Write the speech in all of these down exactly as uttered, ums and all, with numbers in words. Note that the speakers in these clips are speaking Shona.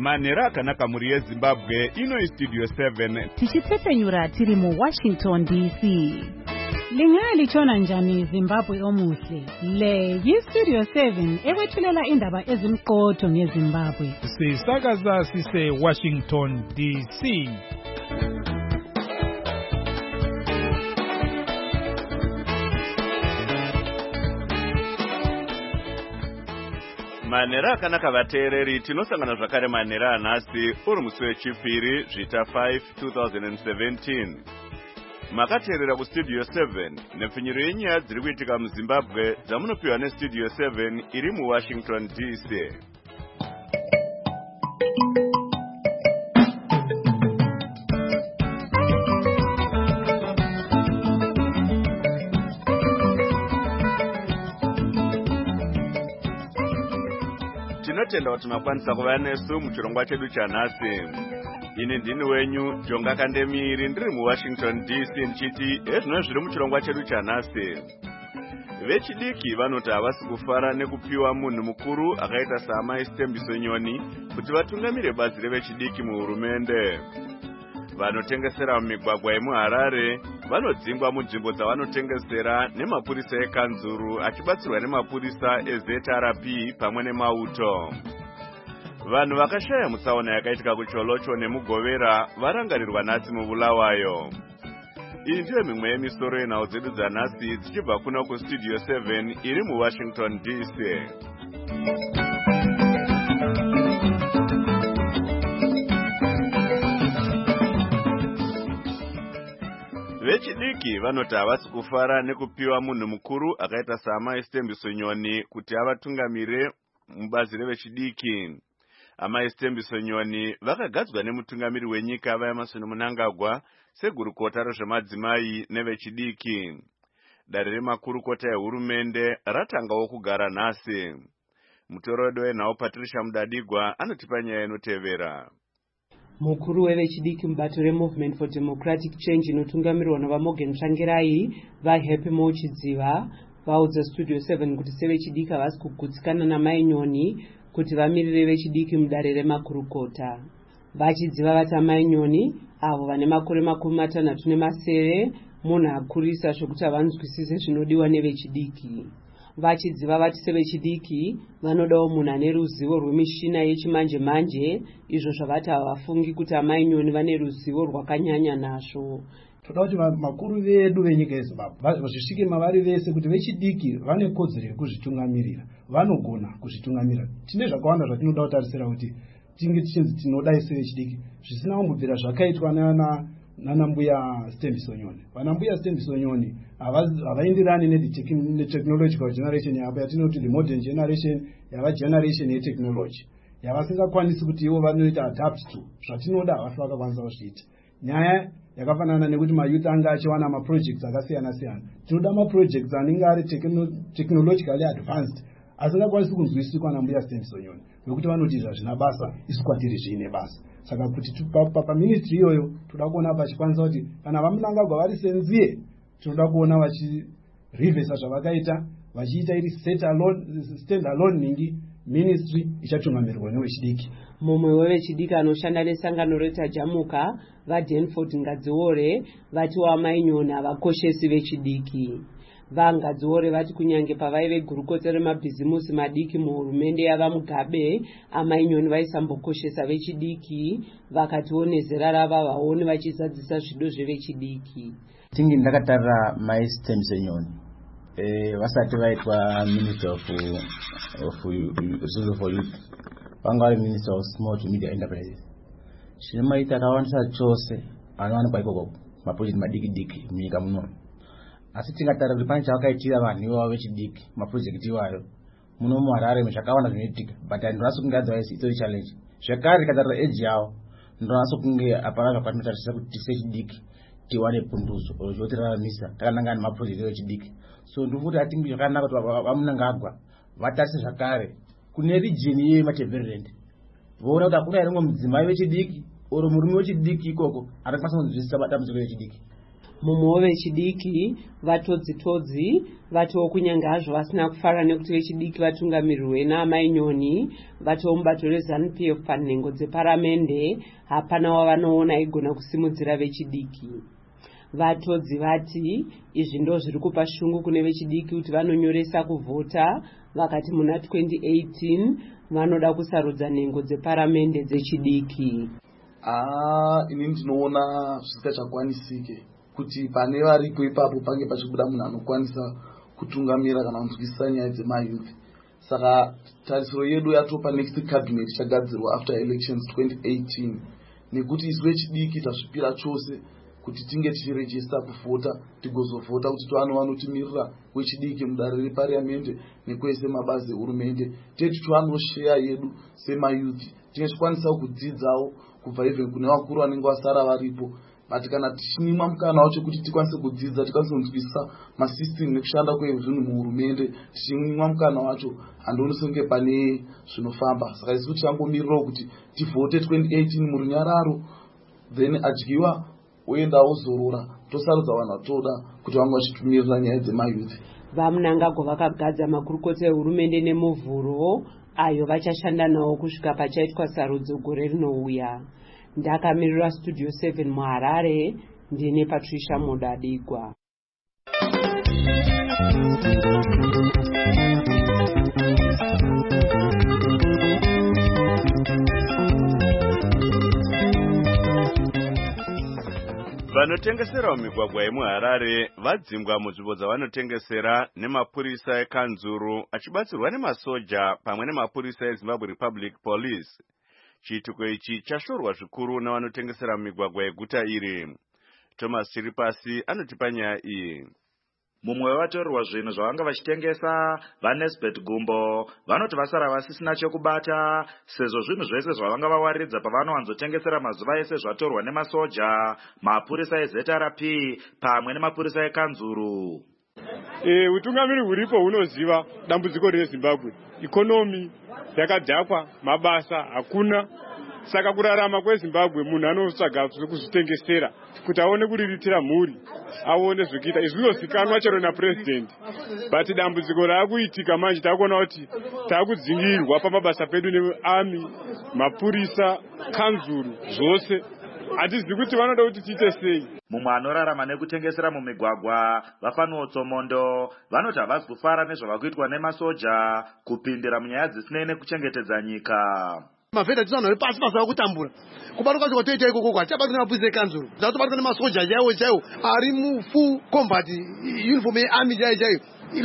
Manera akanaka muri yeZimbabwe ino Studio seven. Tichitsepenyura tiri mu Washington D C. Lingali chona njani Zimbabwe omuhle. Le yi Studio seven ewethulela indaba ezimqotho ngeZimbabwe. Sisakaza sise Washington D C. Manera akanaka vateereri tinosangana zvakare manera anhasi uri musi wechipiri zvita five twenty seventeen. Makateerera kuStudio seven nepfinyiro yenyaya dziri kuitika muZimbabwe dzamunopiwa neStudio seven iri muWashington D C. Tinotenda kuti makwanisa kuva nesu muchirongwa chedu chanhasi. Ini ndini wenyu Jonga Kandemiri ndiri muWashington D C nchiti ezvino zviri muchirongwa chedu chanhasi. Vechidiki vanoti havasi kufara nekupiwa munhu mukuru akaita saamai Stembiso Nyoni kuti vatungamire bazi revechidiki muhurumende. Vanotengesera mumigwagwa yemuHarare vanodzingwa munzvimbo dzavanotengesera nemapurisa eKanzuru achibatsirwa nemapurisa eZRP pamwe nemauto. Vanhu vakashaya mutsaona yakaitika kuCholocho nemuGovera varangarirwa nhasi muBulawayo. Iyi ndiyo mimwe yemisoro yenhau dzedu dzanhasi dzichibva kuno kuStudio seven iri muWashington D C. Vechidiki vanoti havasi kufara nekupiwa munhu mukuru akaita saamai Stembiso Nyoni kuti avatungamire mubazi revechidiki. Amai Stembiso Nyoni vakagadzwa nemutungamiri wenyika vaEmmerson Mnangagwa segurukota rezvemadzimai nevechidiki. Dare remakurukota ehurumende ratangawo kugara nhasi. Mutorodo wenhau Patricia Mudadigwa anotipa nyaya inotevera. Mukuru wevechidiki mubato reMovement for Democratic Change inotungamirwa naVaMorgan Tsvangirai vaHappy Mochidziva vaudza Studio seven kuti sevechidiki havasi kugutsikana naMai Nyoni kuti vamirire vechidiki mudare remakurukota. Vachidziva vati Amai Nyoni avo vane makore makumi matanhatu nemasere munhu akurisa zvokuti havanzwisise zvinodiwa nevechidiki. Vachidziva vati sevechidiki vanodawo munhu ane ruzivo rwemishina yechimanje manje izvo zvavati havafungi kuti Amai Nyoni vane ruzivo rwakanyanya nazvo. Toda kuti makuru vedu venyika yeZimbabwe vazvisvike mavari vese kuti vechidiki vane kodzero yekuzvitungamirira, vanogona kuzvitungamirira. Tine zvakawanda zvatinoda kutarisira kuti tinge tichinzi tinodai sevechidiki zvisina kumbobvira zvakaitwa nana nana mbuya Stembiso Nyoni. Vana mbuya Stembiso Nyoni havaenderani netechnological generation yavo yatinoti the modern generation yava generation yetechnology yavasingakwanisi kuti ivo vanoita adapt to zvatinoda havasi vakakwanisa kuzviita. Nyaya yakafanana nekuti mayouth anga achiwana maprojects akasiyana siyana. Tinoda maprojects anenge ari technologically advanced asingakwanisi kunzwisiswa nambuya Stembiso Nyoni nekuti vanoti zvazvina basa isu kwatiri zviine basa. Saka kuti paministry iyoyo toda kuona pachikwanisa kuti kana vaMnangagwa vari senziye tinoda kuona vachirivhesa zvavakaita vachiita iri stand alone ningi ministry ichatungamirwa nevechidiki. Mumwe wevechidiki anoshanda nesangano retaJamuka vaDanford Ngadziore vati Amai Nyoni havakoshesi vechidiki. VaNgadziore vati kunyange pavaive gurukota remabhizimusi madiki muhurumende yavaMugabe Amai Nyoni vaisambokoshesa vechidiki vakatiwo nezera rava vaoni vachizadzisa zvido zvevechidiki. Tingi ndakatarira Mai Stembiso Nyoni eh vasati vaitwa Minister of of Resources for Youth vanga vari Minister of Small to Medium Enterprises. Chinomaita akawanisa chose anowanikwa ikoko maproject madiki diki munyika muno. Asi tingatarira kuti pane chavakaitira vanhu ivavo vechidiki maproject iwayo muno muHarare zvakawanda zvinoitika but handinasi kunge otherwise itori challenge. Zvakare tikatarira age yavo ndinonasa kunge hapana zvakatinotarisira kuti sechidiki tiwane punduzo zvotirararamisa takanangana nemaproject echidiki. So ndofuti atingi zvakanaka kuti vaMnangagwa vatarise zvakare kune region yeMatabeleland voona kuti hakuna here mumwe mudzimai wechidiki oro murume wechidiki ikoko atakwanisa kunzwisisa matambudziko echidiki. mumwewo vechidiki vatodzi-todzi vatiwo kunyange hazvo vasina kufara nekuti vechidiki vatungamirirwe naamai Nyoni, vatiwo mubato reZANU P F panhengo dzeparamende hapana wavanoona aigona kusimudzira vechidiki. Vatodzi vati izvi ndo zviri kupa shungu kune vechidiki kuti vanonyoresa kuvhota, vakati muna twenty eighteen vanoda kusarudza nhengo dzeparamende dzechidiki. Ah, ini ndinoona zvisingachakwanisike kuti pane varipo ipapo pange pachibuda munhu anokwanisa kutungamira kana kunzwisisa nyaya dzemayouth. Saka tarisiro yedu yatopa next cabinet chagadzirwa after elections twenty eighteen nekuti isu vechidiki tasvipira chose kuti tinge tichirejista kuvhota tigozovhota kuti tovano vanotimirira wechidiki mudare repariamendi nekwese mabazi ehurumende teti tovanoshare yedu semayouth tinge tichikwanisa kudzidzawo kubva even kune vakuru vanenge vasara varipo. But kana tichinimwa mukana wacho kuti tikwanise kudzidza tikwanise kunzwisisa masystem nekushanda kwezvinhu muhurumende tichinimwa mukana wacho handoonosenge pane zvinofamba. Saka isu tichangomirirawo kuti tivhote twenty eighteen murunyararo then adyiwa oenda ozorora tosarudza vanhu vatoda kuti vange vachitumirira nyaya dzemayouth. VaMnangagwa vakagadza makurukota ehurumende nemuvhuro ayo vachashanda nawo kusvika pachaitwa sarudzo gore rinouya. Ndakamirira Studio seven muHarare, ndine Patricia Modadigwa. Vanotengesera mumigwagwa yemuHarare vadzimbwa munzvimbo dzavanotengesera nemapurisa ekanzuru achibatsirwa nemasoja pamwe nemapurisa eZimbabwe Republic Police. Chiitiko ichi chashorwa zvikuru navanotengesera mumigwagwa yeguta iri. Thomas Chiripasi anotipa nyaya iyi. Mumwe wevatorirwa zvinhu zvavanga vachitengesa vaNesbet Gumbo vanoti vasara vasisina chokubata sezvo zvinhu zvese zvavanga vawaridza pavanowanzotengesera mazuva ese zvatorwa nemasoja, mapurisa eZ R P pamwe nemapurisa ekanzuru. E, utungamiri huripo hunoziva dambudziko reZimbabwe. Ikonomi yakadhakwa, mabasa hakuna. Saka kurarama kweZimbabwe munhu anotsvaga kuzvitengesera kuti aone kuriritira mhuri, aone zvekuita. Izvi zvinozikanwa chero napresident. But dambudziko raakuitika manje takuona kuti takudzingirwa pamabasa pedu nearmy, mapurisa, kanzuru zvose. Hatizivi kuti vanoda kuti tiite sei. Mumwe anorarama nekutengesera mumigwagwa vaFanuo Tsomondo vanoti havasi kufara nezvavakuitwa nemasoja kupindira munyaya dzisinei nekuchengetedza nyika. Mavhedha tisana uri pasi pasi vakutambura kubaruka choko toita ikoko kwa chabatwa nemapurisa ekanzuru dzatobatwa nemasoja chaiwo chaiwo ari mufull combat uniform yearmy chaiyo chaiyo.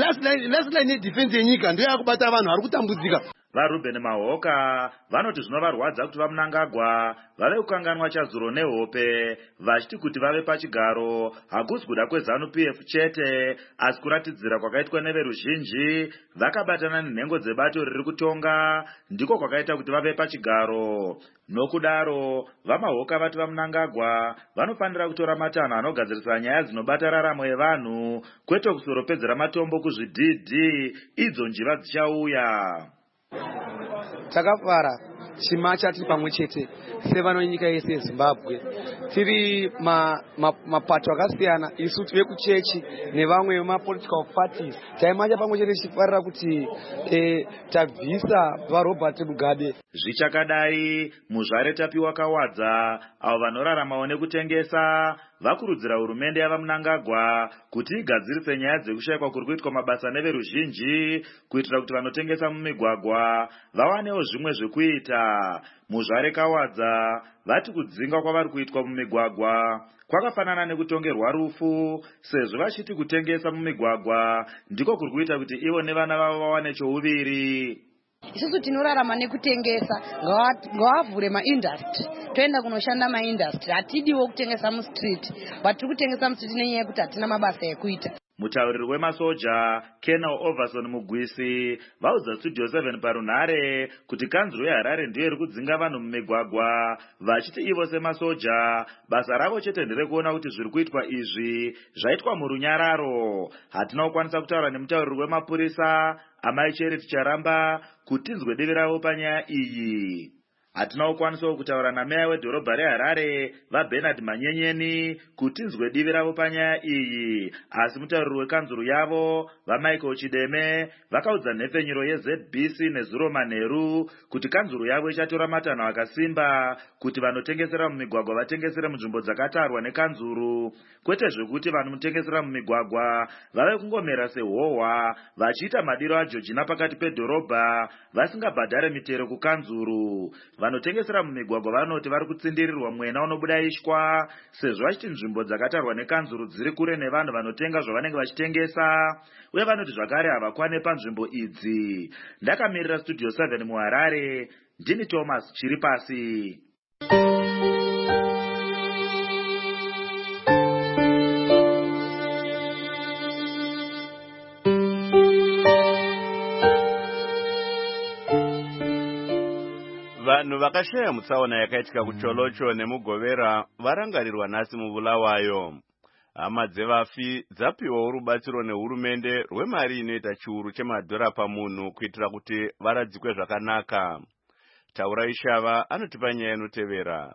Last line yedefense yenyika ndiyo yakubata vanhu vari kutambudzika. VaRuben Mahoka vanoti zvinovarwadza kuti vaMnangagwa vave kukanganwa chazuro nehope vachiti kuti vave pachigaro hakusi kuda kweZANU P F chete asi kuratidzira kwakaitwa neveruzhinji vakabatana nenhengo dzebato riri kutonga ndiko kwakaita kuti vave pachigaro. Nokudaro vaMahoka vati vaMnangagwa vanofanira kutora matanho anogadzirisa nyaya dzinobata raramo yevanhu kwete kusoropedzera matombo kuzvidhidhi idzo njiva dzichauya. Takafara chimacha tiri pamwe chete sevano nyika yese yeZimbabwe tiri mapato akasiyana isu tiri kuchechi nevamwe vemapolitical parties taimacha pamwe chete tichifarira kuti tabvisa vaRobert Mugabe. Zvichakadai muzvare tapiwa kawadza avo vanoraramawo nekutengesa vakurudzira hurumende yavaMnangagwa kuti igadzirise nyaya dzekushayikwa kuri kuitwa mabasa neveruzhinji kuitira kuti vanotengesa mumigwagwa vawanewo zvimwe zvekuita. Muzvare kawadza vati kudzinga kwavari kuitwa mumigwagwa kwakafanana nekutongerwa rufu sezvo vachiti kutengesa mumigwagwa ndiko kuri kuita kuti ivo nevana vavo vawane chouviri. Isusu tinorarama nekutengesa ngavavhure maindustry toenda kunoshanda maindustry hatidiwo kutengesa mustreet vatiri kutengesa mustreet nenyaya yekuti hatina mabasa ekuita. Mutauriri wemasoja Colonel Overson Mugwisi vaudza Studio seven parunhare kuti kanzuru yeHarare ndiyo iri kudzinga vanhu mumigwagwa vachiti ivo semasoja basa ravo chete nderekuona kuti zviri kuitwa izvi zvaitwa murunyararo. Hatina kukwanisa kutaura nemutauriri wemapurisa Amai Charity Charamba kuti tinzwe divi ravo panyaya iyi. hatina kukwanisawo kutaura nameya wedhorobha reHarare vaBernard Manyenyeni kuti nzwe divi ravo panyaya iyi, asi mutauriri wekanzuru yavo vaMichael Chideme vakaudza nhepfenyuro yeZ B C neZuro Manheru kuti kanzuru yavo ichatora matanho akasimba kuti vanotengesera mumigwagwa vatengesere munzvimbo dzakatarwa nekanzuru, kwete zvekuti vanotengesera mumigwagwa vave kungomera sehohwa vachiita madiro aJorgina pakati pedhorobha vasingabhadhare mitero kukanzuru. Vanotengesera mumigwagwa vanoti vari kutsindirirwa mwena unobuda ishwa sezvo vachiti nzvimbo dzakatarwa nekanzuru dziri kure nevanhu vanotenga zvavanenge vachitengesa, uye vanoti zvakare havakwane panzvimbo idzi. Ndakamirira Studio seven muHarare, ndini Thomas Chiripasi. Vanhu vakashaya mutsaona yakaitika kuCholocho nemuGovera varangarirwa nhasi muBulawayo. Hama dzevafi dzapiwawo rubatsiro nehurumende rwemari inoita chiuru chemadhora pamunhu kuitira kuti varadzikwe zvakanaka. Taura Ishava anotipa nyaya inotevera.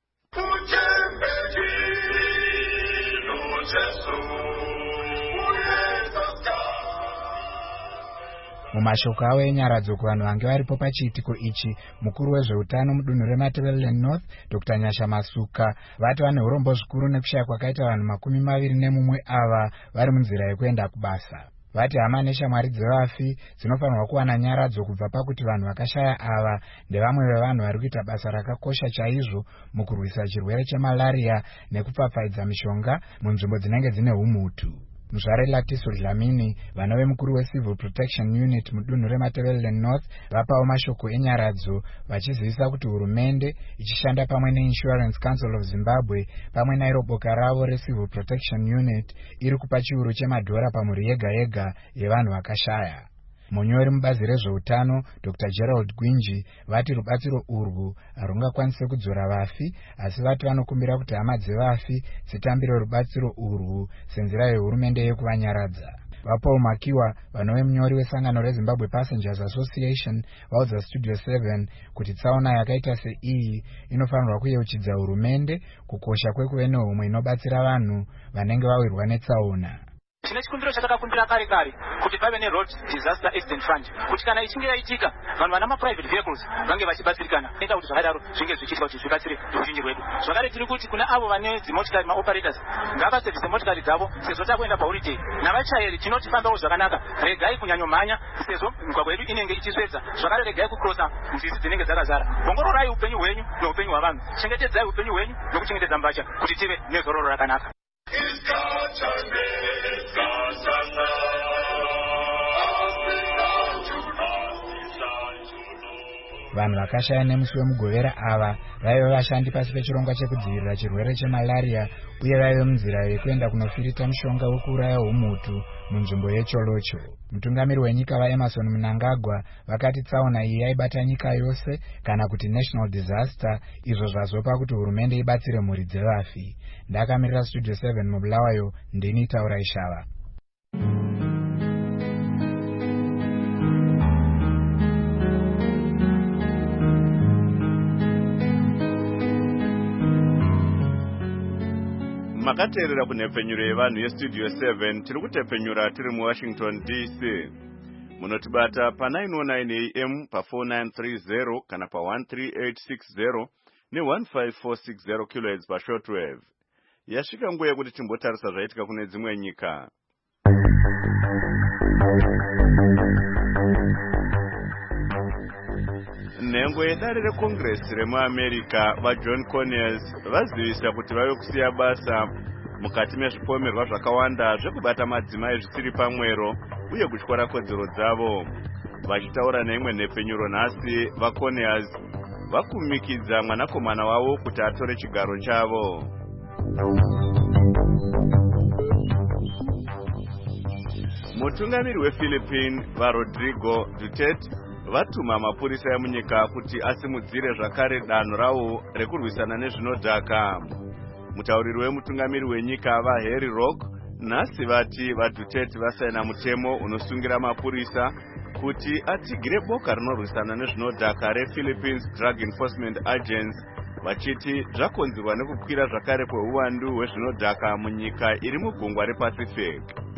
Mumashoko avo enyaradzo kuvanhu vange varipo pachiitiko ichi, mukuru wezveutano mudunhu reMatabeleland North Doctor Nyasha Masuka vati vane urombo zvikuru nekushaya kwakaita vanhu makumi maviri nemumwe ava vari munzira yekuenda kubasa. Vati hama neshamwari dzevafi dzinofanirwa kuwana nyaradzo kubva pakuti vanhu vakashaya ava ndevamwe vevanhu vari kuita basa rakakosha chaizvo mukurwisa chirwere chemalaria nekupfapfaidza mishonga munzvimbo dzinenge dzine umutu. Muzvare Latiso Dlamini vanove mukuru weCivil Protection Unit mudunhu reMatabeleland North vapawo mashoko enyaradzo vachizivisa kuti hurumende ichishanda pamwe neInsurance Council of Zimbabwe pamwe nairo boka ravo reCivil Protection Unit iri kupa chiuru chemadhora pamhuri yega yega yevanhu vakashaya. Munyori mubazi rezveutano Doctor Gerald Gwinji vati rubatsiro urwu harungakwanise kudzora vafi, asi vati vanokumbira kuti hama dzevafi dzitambire rubatsiro urwu senzira yehurumende yekuvanyaradza. Vapaul Makiwa vanove munyori wesangano reZimbabwe Passengers Association vaudza Studio seven kuti tsaona yakaita seiyi inofanirwa kuyeuchidza hurumende kukosha kwekuve nehumwe inobatsira vanhu vanenge vawirwa netsaona. Tine chikumbiro chatakakumbira kare kare kuti pave neRoad Disaster Accident Fund kuti kana ichinge yaitika vanhu vana maprivate vehicles vange vachibatsirikana, ita kuti zvakadaro zvinge zvichiitwa kuti zvibatsire ruzhinji rwedu. Zvakare tiri kuti kuna avo vane dzimotikari maoperators ngavasevhise motikari dzavo sezvo takuenda paholiday, navachairi tinoti fambawo zvakanaka, regai kunyanyomhanya sezvo migwagwa yedu inenge ichisvedza, zvakare regai kukrosa nzizi dzinenge dzakazara. Ongororai upenyu hwenyu neupenyu hwavanhu, chengetedzai upenyu hwenyu nokuchengetedza mbacha kuti tive nezororo rakanaka. Vanhu vakashaya nemusi wemugovera ava vaive vashandi pasi pechirongwa chekudzivirira chirwere chemalaria uye vaive munzira yekuenda kunofirita mushonga wekuuraya umutu munzvimbo yeCholocho. Mutungamiri wenyika vaEmerson Mnangagwa vakati tsaona iyi yaibata nyika yose kana kuti national disaster, izvo zvazopa kuti hurumende ibatsire mhuri dzevafi. Ndakamirira Studio seven muBulawayo, ndini Taura Ishava. Makateerera kunhepfenyuro yevanhu yeStudio seven tiri kutepfenyura tiri muWashington D C. Munotibata pa nine oh nine A M pa four nine three zero kana pa one three eight six zero ne one five four six zero kilohertz pa shortwave. Yasvika nguva yekuti timbotarisa zvaitika kune dzimwe nyika. Nhengo yedare reCongress remuAmerica vaJohn Conyers vazivisa kuti vave kusiya basa mukati mezvipomerwa zvakawanda zvekubata madzimai zvisiri pamwero uye kutyora kodzero dzavo. Vachitaura neimwe nhepfenyuro nhasi, vaConyers vakumikidza mwanakomana wavo kuti atore chigaro chavo. Mutungamiri wePhilippine vaRodrigo Duterte vatuma mapurisa emunyika kuti asimudzire zvakare danho ravo rekurwisana nezvinodhaka. Mutauriri wemutungamiri wenyika vaHarry Roque nhasi vati vaDuterte vasaina mutemo unosungira mapurisa kuti atsigire boka rinorwisana nezvinodhaka rePhilippines Drug Enforcement Agency, vachiti zvakonzerwa nekukwira zvakare kweuwandu hwezvinodhaka munyika iri mugungwa rePacific.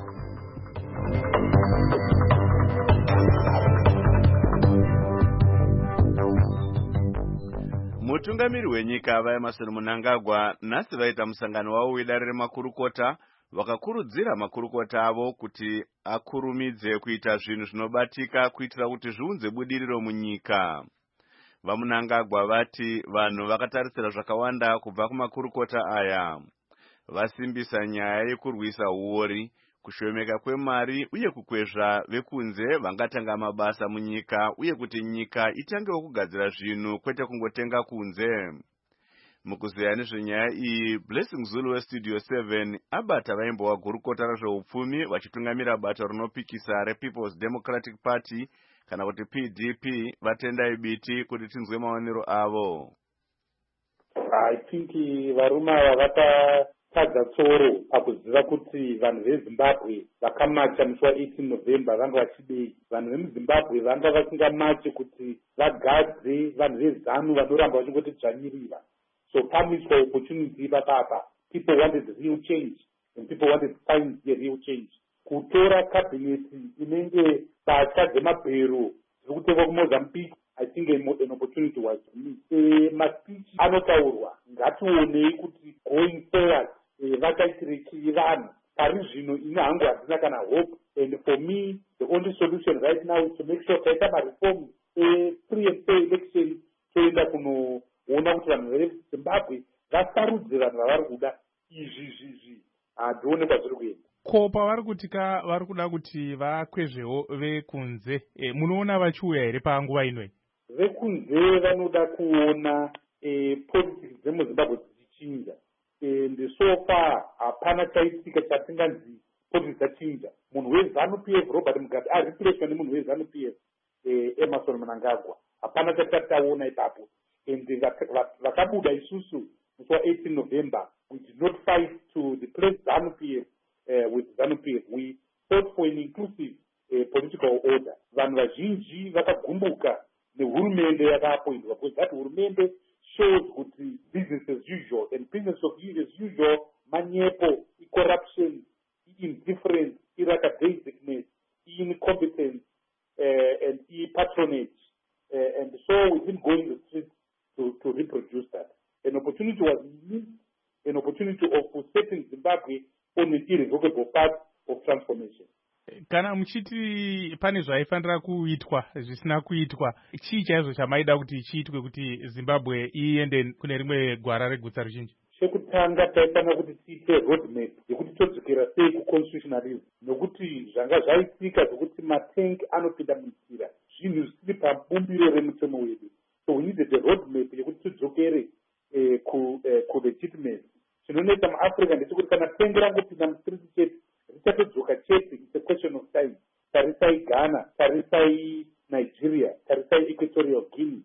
Mutungamiri wenyika vaEmerson Mnangagwa nhasi vaita musangano wavo wedare remakurukota, vakakurudzira makurukota avo kuti akurumidze kuita zvinhu zvinobatika kuitira kuti zviunze budiriro munyika. VaMnangagwa vati vanhu vakatarisira zvakawanda kubva kumakurukota aya. Vasimbisa nyaya yekurwisa uori, kushomeka kwemari uye kukwezva vekunze vangatanga mabasa munyika, uye kuti nyika itangewo kugadzira zvinhu kwete kungotenga kunze. Mukuzeya nezvenyaya iyi, Blessing Zulu weStudio seven abata vaimbo wagurukota rezveupfumi vachitungamira bato rinopikisa rePeople's Democratic Party kana kuti P D P vatendai biti kuti tinzwe maonero avo. I think varume ava vakatadza tsoro pakuziva kuti vanhu veZimbabwe vakamacha musi wa-eighteen November vanga vachidei. Vanhu vemuZimbabwe vanga vasingamache kuti vagadze vanhu veZANU vanoramba vachingoti dzvanyirira. So pamiswa opportunity papapa. People wanted real change and people wanted to find the real change. Kutora cabinet inenge patya dzemabhero dzirikutekwa kuMozambique, I think an opportunity was missed. E, maspeech anotaurwa ngationei kuti going forward e, vakaitire chii vanhu. Pari zvino ine hangu hazina kana hope, and for me the only solution right now is to make sure taita mareform e, free and fair election toenda kunoona kuti vanhu veZimbabwe vasarudze vanhu vavari kuda. Izvi zvizvi handionekwa zviri kuenda. Ko pavari kutika vari kuda kuti vakwezvewo vekunze, e, munoona vachiuya here panguva inoi? Vekunze vanoda kuona e, politics dzemuZimbabwe dzichinja, and so far hapana chaitika chatinganzi politics dzachinja. Munhu weZANU P F Robert Mugabe arireplaced nemunhu weZANU P F e, Emerson Mnangagwa. Hapana chatataona ipapo, and vakabuda isusu musi wa-eighteen November. We did not fight to replace ZANU P F uh, with ZANU P F. We fought for an inclusive uh, political order. Vanhu vazhinji vakagumbuka nehurumende yakaappointwa, because that hurumende shows kuti business as usual, and business as usual manyepo, corruption, indifference, iracadaisicness, incompetence, uh, and patronage, uh, and so we didn't go in the streets to, to reproduce that. An opportunity was missed, an opportunity of setting Zimbabwe on an irrevocable path of transformation. Kana muchiti pane zvaifanira kuitwa zvisina kuitwa, chii chaizvo chamaida kuti chiitwe kuti Zimbabwe iende kune rimwe gwara regutsa ruzhinji? Chekutanga taifanira kuti tiite roadmap yekuti todzokera sei kuconstitutionalism, nokuti zvanga zvaitika zvokuti matank anopinda munzira, zvinhu zvisiri pabumbiro remutemo wedu. So we needed a roadmap yekuti tidzokere eh, ku, eh, ku legitimacy. Chinonetsa muAfrica ndechekuti kana tengi rangopinda mustriti chete richatodzoka chete. It's a question of time. Tarisai Ghana, tarisai Nigeria, tarisai Equatorial Guinea.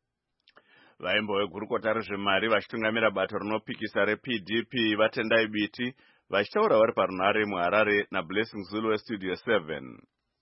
Vaimbo vegurukota rezvemari vachitungamira bato rinopikisa reP D P vatendai biti vachitaura vari parunare muHarare naBlessing Zulu weStudio seven.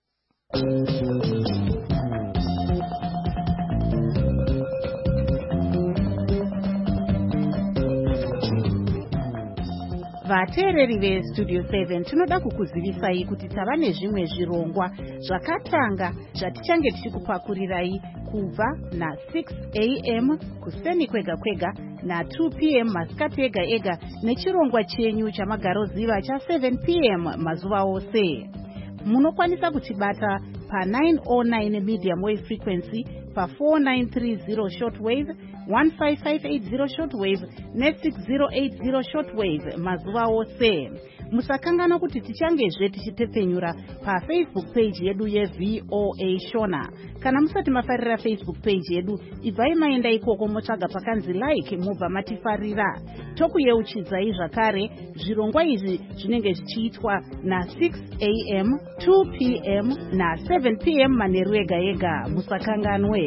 Vateereri veStudio seven tinoda kukuzivisai kuti tava nezvimwe zvirongwa zvakatanga zvatichange tichikupakurirai kubva na-six a m kuseni kwega kwega na-two p m masikati ega ega nechirongwa chenyu chamagaroziva cha-seven p m mazuva ose. Munokwanisa kutibata pa-nine oh nine medium wave frequency, pa-four nine three zero shortwave, one five five eight zero shortwave ne-six zero eight zero shortwave mazuva ose. Musakangana kuti tichangezve tichitepfenyura paFacebook page yedu yeV O A Shona. Kana musati mafarira Facebook page yedu, ibvai maenda ikoko motsvaga pakanzi like mubva matifarira. Tokuyeuchidzai zvakare zvirongwa izvi zvinenge zvichiitwa na-six a m, two p m na-seven p m manheru ega ega. Musakanganwe.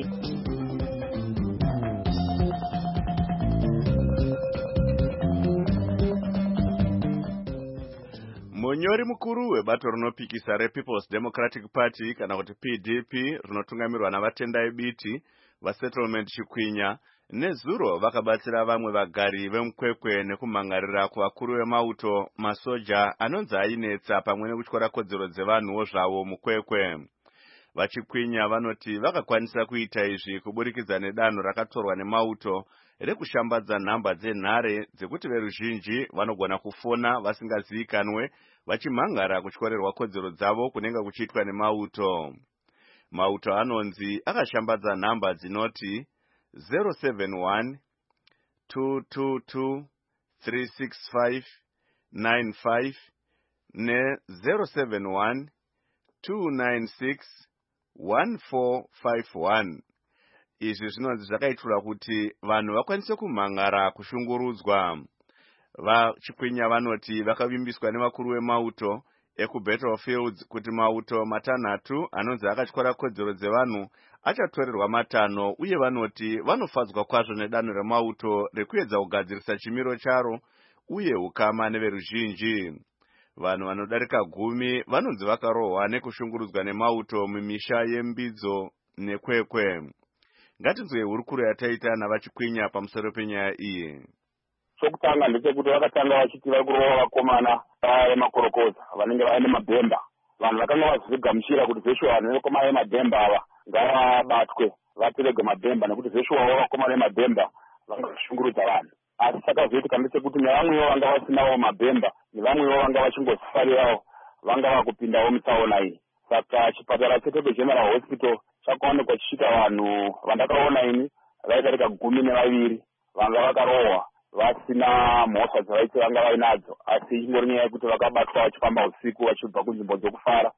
munyori mukuru webato rinopikisa rePeople's Democratic Party kana kuti P D P rinotungamirwa navatendai biti vasettlement Chikwinya nezuro vakabatsira vamwe vagari vemukwekwe nekumangarira kuvakuru vemauto masoja anonzi ainetsa pamwe nekutyora kodzero dzevanhuwo zvavo mukwekwe. Vachikwinya vanoti vakakwanisa kuita izvi kuburikidza nedanho rakatorwa nemauto rekushambadza nhamba dzenhare dzekuti veruzhinji vanogona kufona vasingazivikanwe vachimhangara kutyorerwa kodzero dzavo kunenge kuchiitwa nemauto. Mauto anonzi akashambadza nhamba dzinoti zero seven one two two two three six five nine five ne zero seven one two nine six one four five one. Izvi zvinonzi zvakaitwa kuti vanhu vakwanise kumhangara kushungurudzwa. Vachikwinya vanoti vakavimbiswa nevakuru vemauto ekuBattlefields kuti mauto matanhatu anonzi akatyora kodzero dzevanhu achatorerwa matano, uye vanoti vanofadzwa kwazvo nedanho remauto rekuedza kugadzirisa chimiro charo uye ukama neveruzhinji. Vanhu vanodarika gumi vanonzi vakarohwa nekushungurudzwa nemauto mumisha yeMbidzo neKwekwe. Ngatinzwe hurukuro yataita navachikwinya pamusoro penyaya iyi. Chokutanga ndechekuti vakatanga vachiti vari kurova vakomana vemakorokoza vanenge vaine mabhemba. Vanhu vakanga vazigamuchira kuti zveshuwa vanhu vekomana vemabhemba ava ngavabatwe vaterege mabhemba, nekuti zveshuwa vakomana vemabhemba vangashungurudza vanhu. Asi chakazoitika ndechekuti nevamwewo vanga vasinawo mabhemba nevamwewo vanga vachingosifarirawo vanga vakupindawo mutsaona iyi. Saka chipatara cheTobe General Hospital chakaonekwa chichiita vanhu vandakaona ini vaidarika gumi nevaviri vanga vakarohwa vasina mhosva dzavaiti vanga vainadzo, asi ingori nyaya yekuti vakabatwa vachifamba usiku vachibva kunzvimbo dzokufara.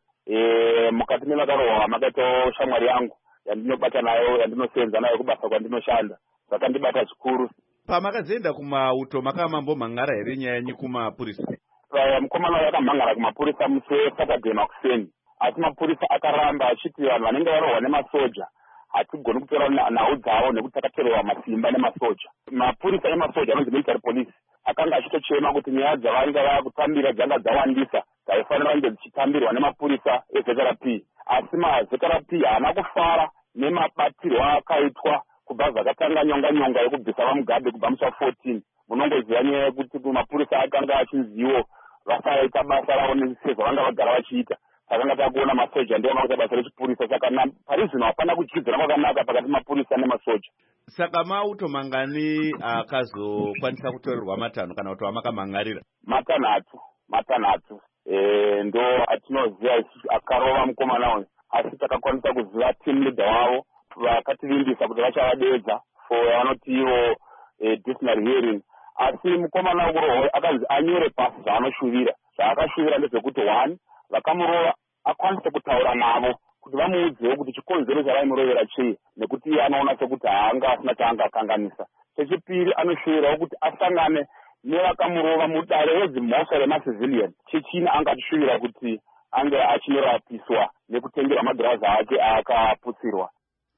E, mukati mevakarohwa makaitawo shamwari yangu yandinobata nayo yandinosenza nayo kubasa kwandinoshanda, zvakandibata zvikuru. Pamakazoenda kumauto makamambomhangara here nyaya yenyu kumapurisa? Mukomana wakamhangara kumapurisa musi weSaturday makuseni, asi mapurisa akaramba achiti vanhu vanenge varohwa nemasoja hatigoni kutora nhau dzavo nekuti takatorerwa masimba nemasoja. Mapurisa emasoja anonzi military police akanga achitochema kuti nyaya dzavanga vakutambira dzanga dzawandisa dzaifanira kunge dzichitambirwa nemapurisa eZ R P, asi maZ R P haana kufara nemabatirwo akaitwa kubva zvakatanga nyonga nyonga yekubvisa vamugabe kubva musi wa14. Munongoziva nyaya yekuti mapurisa akanga achinziwo vasaita basa ravo nesezvo vanga vagara vachiita. Saka takuona masoja ndio vanoita basa rechipurisa, saka parizvino hapana kuchidzana kwakanaka pakati mapurisa nemasoja. Saka mauto mangani akazokwanisa kutorerwa matano kana kuti vamakamangarira? Matanhatu, matanhatu. E, ndo atinoziva akarova mukomana uyu, asi takakwanisa kuziva team leader wavo vakativimbisa kuti vachavadedza for vanoti ivo e, disciplinary hearing. Asi mukomana wekurohwa akanzi anyore pasi zvaanoshuvira. Zvaakashuvira ndezvekuti one, vakamurova akwanise kutaura navo kuti vamuudzewo kuti chikonzero chavaimurovera chii, nekuti iye anoona sekuti haanga asina chaangakanganisa. Chechipiri, anoshuvirawo kuti asangane nevakamurova mudare redzimhosva remacivilian. Chechina angatishuvira kuti ange achinorapiswa nekutengerwa magirazi ake akaputsirwa.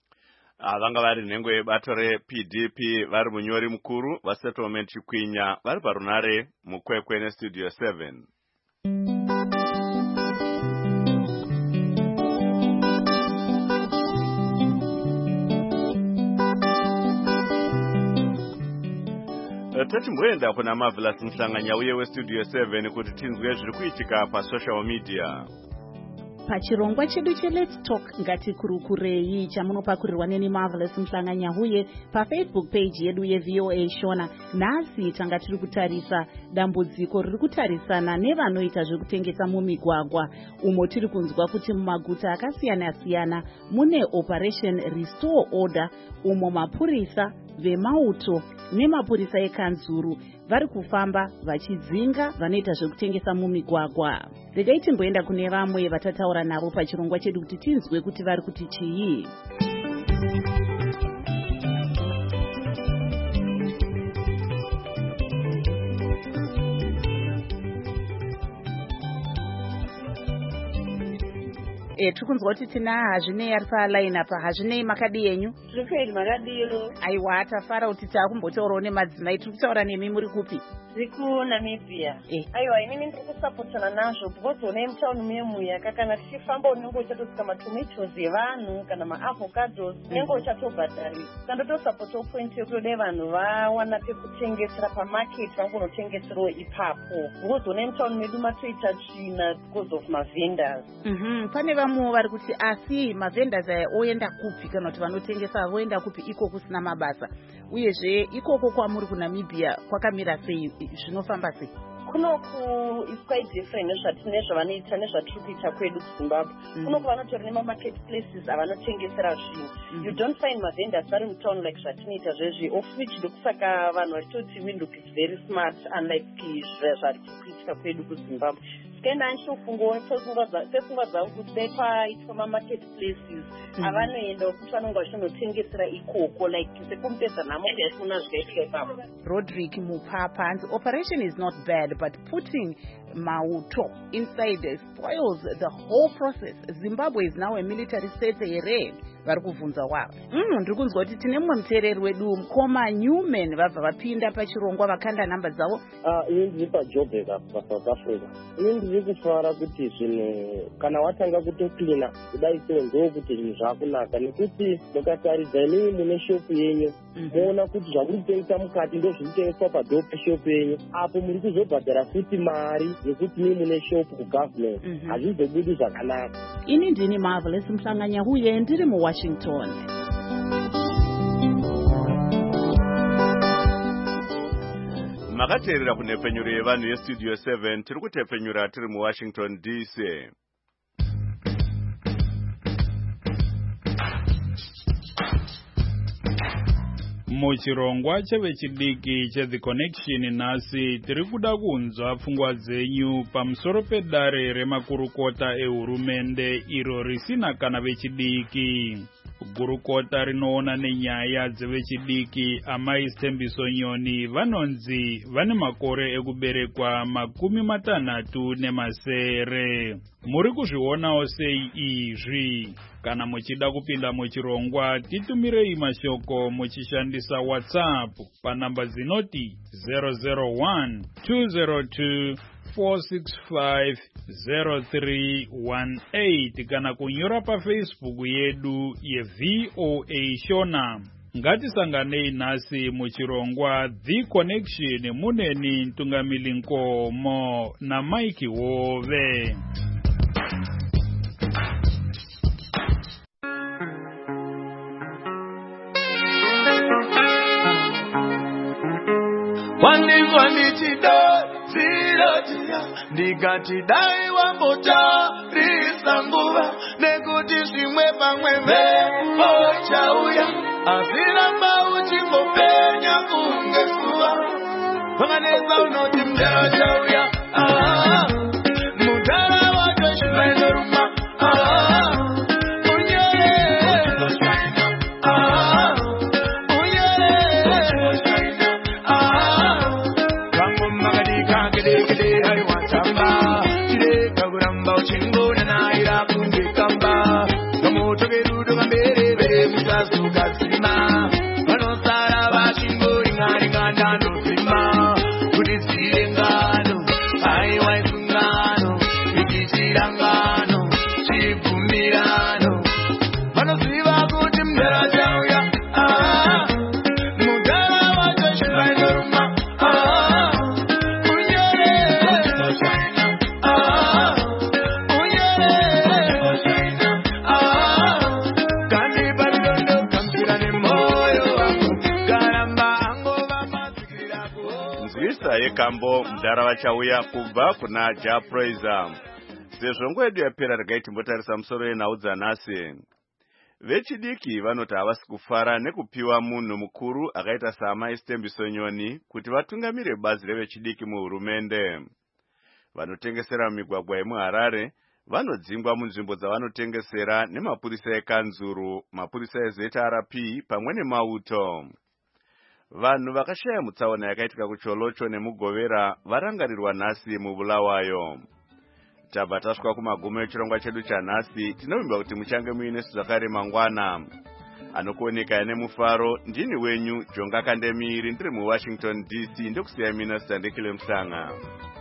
Vanga vari nhengo yebato reP D P vari munyori mukuru vasettlement Chikwinya vari parunare mukwekwe nestudio seven. Tatimboenda kuna Marvelous Mhlanganya uye westudio seven kuti tinzwe zviri kuitika pasocial media. Pachirongwa chedu cheLet's Talk ngatikurukurei chamunopakurirwa neni Marvelous Mhlanganya uye paFacebook page yedu yeV O A Shona. Nhasi tanga tiri kutarisa dambudziko riri kutarisana nevanoita zvekutengesa mumigwagwa, umo tiri kunzwa kuti mumaguta akasiyana siyana mune Operation Restore Order, umo mapurisa vemauto nemapurisa ekanzuru vari kufamba vachidzinga vanoita zvekutengesa mumigwagwa. Regai timboenda kune vamwe vatataura navo pachirongwa chedu kuti tinzwe kuti vari kuti chii. E, tukunzwa kuti tina hazvinei ari paline apa. Hazvinei makadi yenyu? Zvifeli makadiro. Aiwa, tafara kuti takumbotaurawo nemadzimai. Tiri kutaura nemi muri kupi? ziku Namibia. Eh. Aiwa, inini ndiri kusapotana nazvo because one mutauni memuyaka kana tichifamba unenge uchatosika matomatoes evanhu kana maavocados unenge uchatobhadhari saka ndotosapota point yekuti dai vanhu vawana pekutengesera pamarket vangonotengeserawo ipapo because one mutauni medu matoita tsvina because of mavendors. Mhm, pane vamwe vari kuti asi mavendors aya oenda kupi kana kuti vanotengesa voenda kupi iko kusina mabasa uyezve ikoko kwamuri kuNamibia kwakamira sei zvinofamba sei? Kunoku is quite different nezvatine zvavanoita nezvatiri kuita kwedu kuZimbabwe. Kunoku vanotori nemamarket places avanotengesera zvinhu. You don't find mavendors vari mutown like zvatinoita zvezvi, of which ndokusaka vanhu vachitoti Windhoek is very smart unlike zvari kuitika kwedu kuZimbabwe. Tikaenda nechofungwa pfungwa dzavo kuti dai paitwa mamarket places avanoenda kuti vanonga vachinotengesera ikoko like sekumupedza nhamo yaifuna zvikaitika ipapo. Roderick Mupapa, the operation is not bad, but putting mauto inside spoils the whole process. Zimbabwe is now a military state here. vari kubvunza wavo. Mm, ndiri kunzwa kuti tine mumwe muteereri wedu mukoma Newman vabva vapinda pachirongwa vakanda namba dzavo. Ini ndiri paJoburg paSouth Africa. Ini ndiri kufara kuti zvinhu kana watanga kutoklina kudai so ndokuti zvinhu zvakunaka nekuti mukataridza inini mune shopu yenyu moona kuti zvamuri kutengesa mukati ndo zviri kutengeswa padhoo peshopu yenyu apo muri kuzobhadhara futi mari yekuti nii mune shopu kugovernment hazvizobudi zvakanaka. Ini ndini Marvelous Mhlanganya uye ndiri muWashington. makateerera kunhepfenyuro yevanhu yestudio seven tiri kutepfenyura tiri muWashington D C. muchirongwa chevechidiki cheThe Connection nhasi tiri kuda kunzwa pfungwa dzenyu pamusoro pedare remakurukota ehurumende iro risina kana vechidiki. Gurukota rinoona nenyaya dzevechidiki amai Stembiso Nyoni vanonzi vane makore ekuberekwa makumi matanhatu nemasere. Muri kuzvionawo sei izvi? Kana muchida kupinda muchirongwa titumirei mashoko muchishandisa WhatsApp panamba dzinoti zero zero one two zero two four six five zero three one eight kana kunyora paFacebook yedu yeV O A Shona. Ngatisanganei nhasi muchirongwa The Connection muneni Ntungamili Nkomo na Mike Hove. Wandizwa ndichidai zirotia ndikati dai wambotarisa nguva nekuti zvimwe pamwe mhepo chauya azviramba uchimbopenya kunge zuva vanganesa unoti mudara chauya mudara wacho zvimaizoruma Kambo mudara vachauya kubva kuna Japraiser. Sezvo nguva yedu yapera regai timbotarisa musoro yenhau dzanhasi. Vechidiki vanoti havasi kufara nekupiwa munhu mukuru akaita saamai Stembiso Nyoni kuti vatungamire bazi revechidiki muhurumende. Vanotengesera mumigwagwa yemuHarare vanodzingwa munzvimbo dzavanotengesera nemapurisa ekanzuru, mapurisa eZ R P pamwe nemauto. Vanhu vakashaya mutsaona yakaitika kuCholocho nemuGovera varangarirwa nhasi mubulawayo. Tabva tasvika kumagumo echirongwa chedu chanhasi, tinovimba kuti muchange muine zvakare mangwana. anokuoneka nemufaro. Ndini wenyu Jonga Kandemiri, ndiri muWashington D C. Ndokusiya mina Sandekile Mhlanga.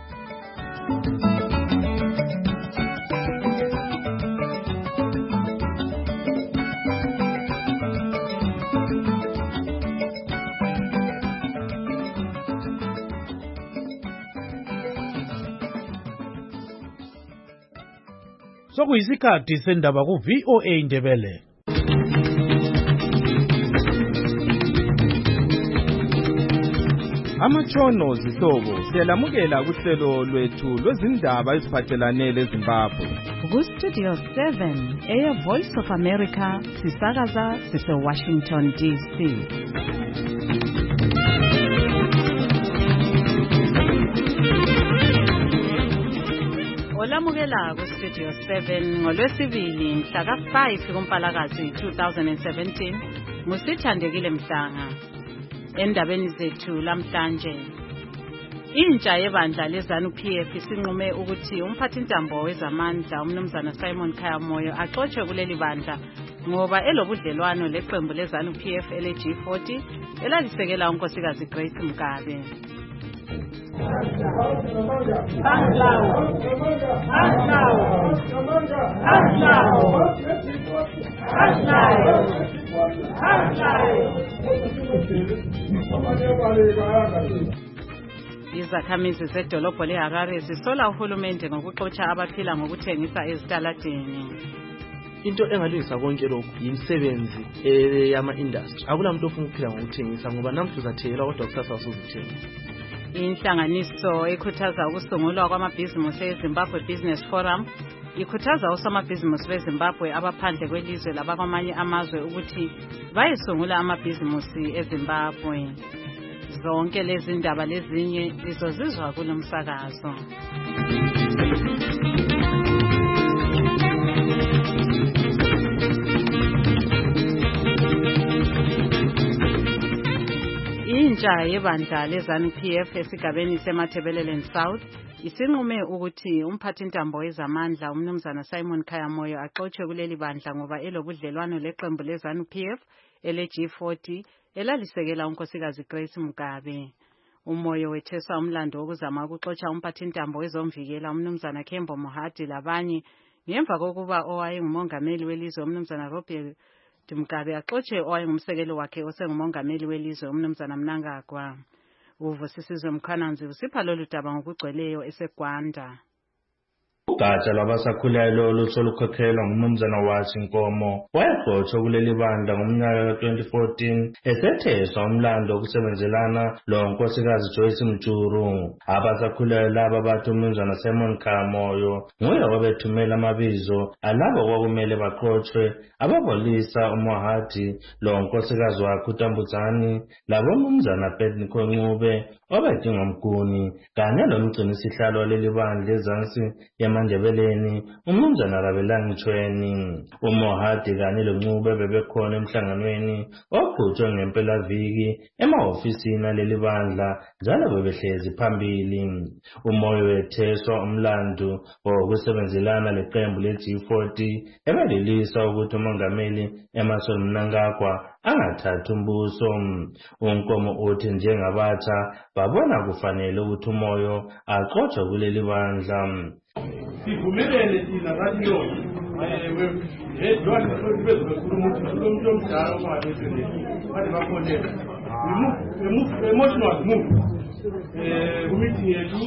Sokuyisikhathi sendaba ku V O A Ndebele. Amatshono zihlobo siyalamukela kuhlelo lwethu lwezindaba eziphathelane leZimbabwe. Ku Studio seven, Air Voice of America, sisakaza sise Washington D C. Olamukela ku Studio seven ngolwesibili mhla ka five kuMpalakazi two thousand seventeen. Musithandekile Mhlanga. Endabeni zethu lamhlanje, intsha yebandla leZANU P F isinqume ukuthi umphathintambo wezamandla umnumzana Simon Khayamoyo axoshwe kuleli bandla ngoba elobudlelwano leqembu leZANU P F ele G forty elalisekela unkosikazi Grace Mugabe. Izakhamizi zedolobho leHarare zisola uhulumende ngokuxotsha abaphila ngokuthengisa ezitaladeni. Into engalungisa konke lokhu yimisebenzi eyama-industry. Akula muntu ofuna ukuphila ngokuthengisa ngoba namhla uzathengela kodwa kusasa usuzithenga. Inhlanganiso ekhuthaza ukusungulwa kwamabhizinisi eZimbabwe Business Forum ikhuthaza osomabhizinisi beZimbabwe abaphandle kwelizwe labakwamanye amazwe ukuthi bayisungula amabhizinisi eZimbabwe. Zonke lezi ndaba lezinye lizozizwa kulo msakazo. Intsha yebandla leZANU P F esigabeni seMatabeleland South isinqume ukuthi umphathintambo wezamandla umnumzana Simon Khayamoyo axoshwe kuleli bandla ngoba elobudlelwano leqembu leZANU P F ele G forty elalisekela unkosikazi Grace Mugabe. Umoyo wetheswa umlando wokuzama ukuxotsha umphathintambo wezomvikela umnumzana Kembo Mohadi labanye ngemva kokuba owayengumongameli welizwe umnumzana Robert Mugabe axotshe owayengumsekelo wakhe osengumongameli welizwe umnumzana Mnangagwa. Uvusisizwe Mkhananzi usipha lolu daba ngokugcweleyo eseGwanda. Ugatsha lwabasakhulayo olusolukhokhela ngumnumzana wathi Nkomo wayexoshwe kuleli bandla ngomnyaka ka twenty fourteen esetheswa umlando wokusebenzelana lo nkosikazi Joyce Mjuru. Abasakhulayo laba bathi umnumzana Simon Khayamoyo nguye owabethumela amabizo alabo kwakumele baqoshwe ababolisa uMohadi lo nkosikazi wakhe uTambudzani labo umnumzana Bedniko Ncube obedinga umguni kanye lomgcini sihlalo waleli bandla ezansi yamaNdebeleni umnumzana Rabelang Chweni. uMohadi kanye loNcube bebekhona emhlanganweni oqhutshwe ngempelaviki emahofisini aleli bandla njalo bebehlezi phambili. Umoyo wetheswa umlando wokusebenzelana leqembu le G forty ebelilisa ukuthi umongameli Emmerson Mnangagwa angathatha umbuso. uNkomo uthi njengabatsha babona kufanele ukuthi umoyo axoshwe kuleli bandla. Sivumelene thina bathi lo eh hedwa bezokhuluma ukuthi lo muntu omdala omabesenze bathi bakhoneka move emotional move eh umithi yethu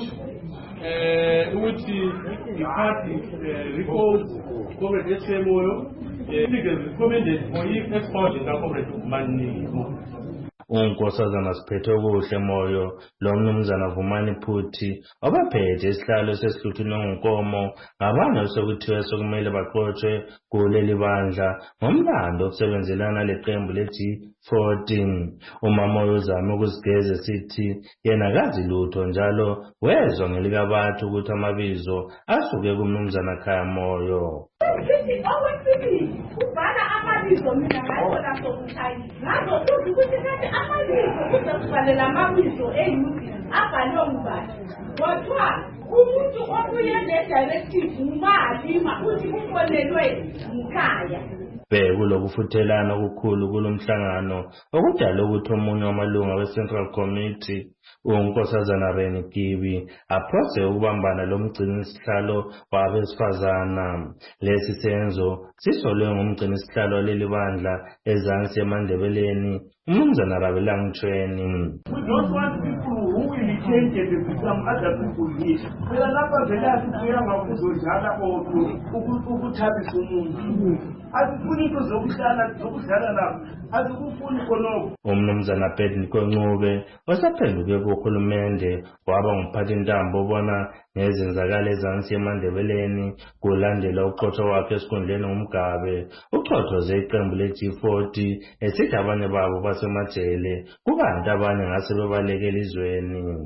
eh ukuthi iparty report comrade Semoyo eh recommended for export la comrade Mani. Unkosazana Siphethe Kuhle Moyo lo mnumzana Vumani Phuthi obaphethe isihlalo sesihluthuni ngoNkomo ngabanye osokuthiwa sokumele baqoshwe kuleli bandla ngomlando okusebenzelana leqembu le G forty. uMamoyo uzama ukusigeza sithi yena kazi lutho njalo wezwa ngelikabathu ukuthi amabizo asuke kumnumzana Khayamoyo. Sithi okwesibili ubhala ama amabizo mina ngayibona sokuthayini ngazobuza ukuthi kanti amabizo kuzokufanele amabizo eyuthi abhalwe ngubani kodwa umuntu obuye ne-directive umalima uthi kufonelwe mkhaya Bekulokufuthelana okukhulu kulomhlangano okudala ukuthi omunye wamalunga we-Central Committee uNkosazana Reni Kiwi aphose ukubambana lomgcinisihlalo wabesifazana. Lesi senzo sisolwe ngumgcinisihlalo waleli bandla ezansi eMandebeleni uMnumzana Rabelang Mtshweni. We don't want people who will change and become other people here. Phela lapha vele asikuya ngakuzojala kodwa ukuthabisa umuntu. Asifuni into zokuhlala zokudlala lapha. Asikufuni khonoko. uMnumzana Bedniko Ncube wasaphenduke kuhulumende waba ngumphathi ntambo obona ngezenzakalo ezansi eMandebeleni kulandela uqotho wakhe esikhundleni ngumgabe. Uqothoze iqembu le-G forty esithi abanye babo basemajele kukanti abanye ngase bebalekela izweni.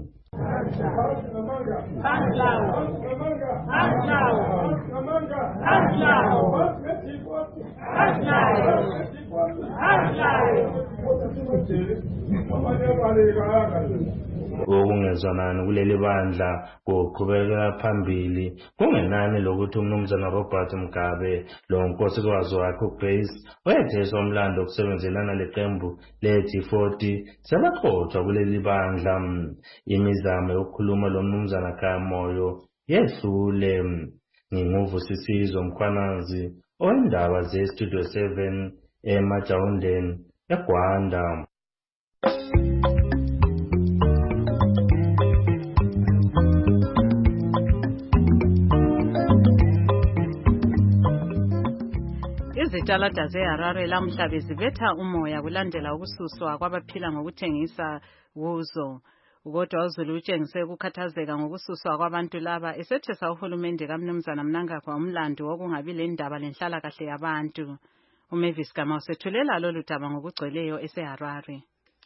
Ukungezwanani kuleli bandla kuqhubeka phambili kungenani lokuthi uMnumzana Robert Mugabe lo nkosikazi wakhe uGrace wayetheswa umlando okusebenzelana leqembu le-G forty sebaqothwa kuleli bandla. Imizamo yokukhuluma lo Mnumzana Kamoyo yehlule. Nginguvusisizo Mkhwanazi ondaba ze-Studio seven eMajawundeni eGwanda. Izitalada zeHarare lamhla bezibetha umoya kulandela ukususwa kwabaphila ngokuthengisa kuzo. Kodwa uZulu utshengise ukukhathazeka ngokususwa kwabantu laba esethesa uhulumende kaMnumzana Mnangagwa umlando wokungabi lendaba lenhlala kahle yabantu. uMavis Gama usethulela lolu daba ngokugcweleyo eseHarare.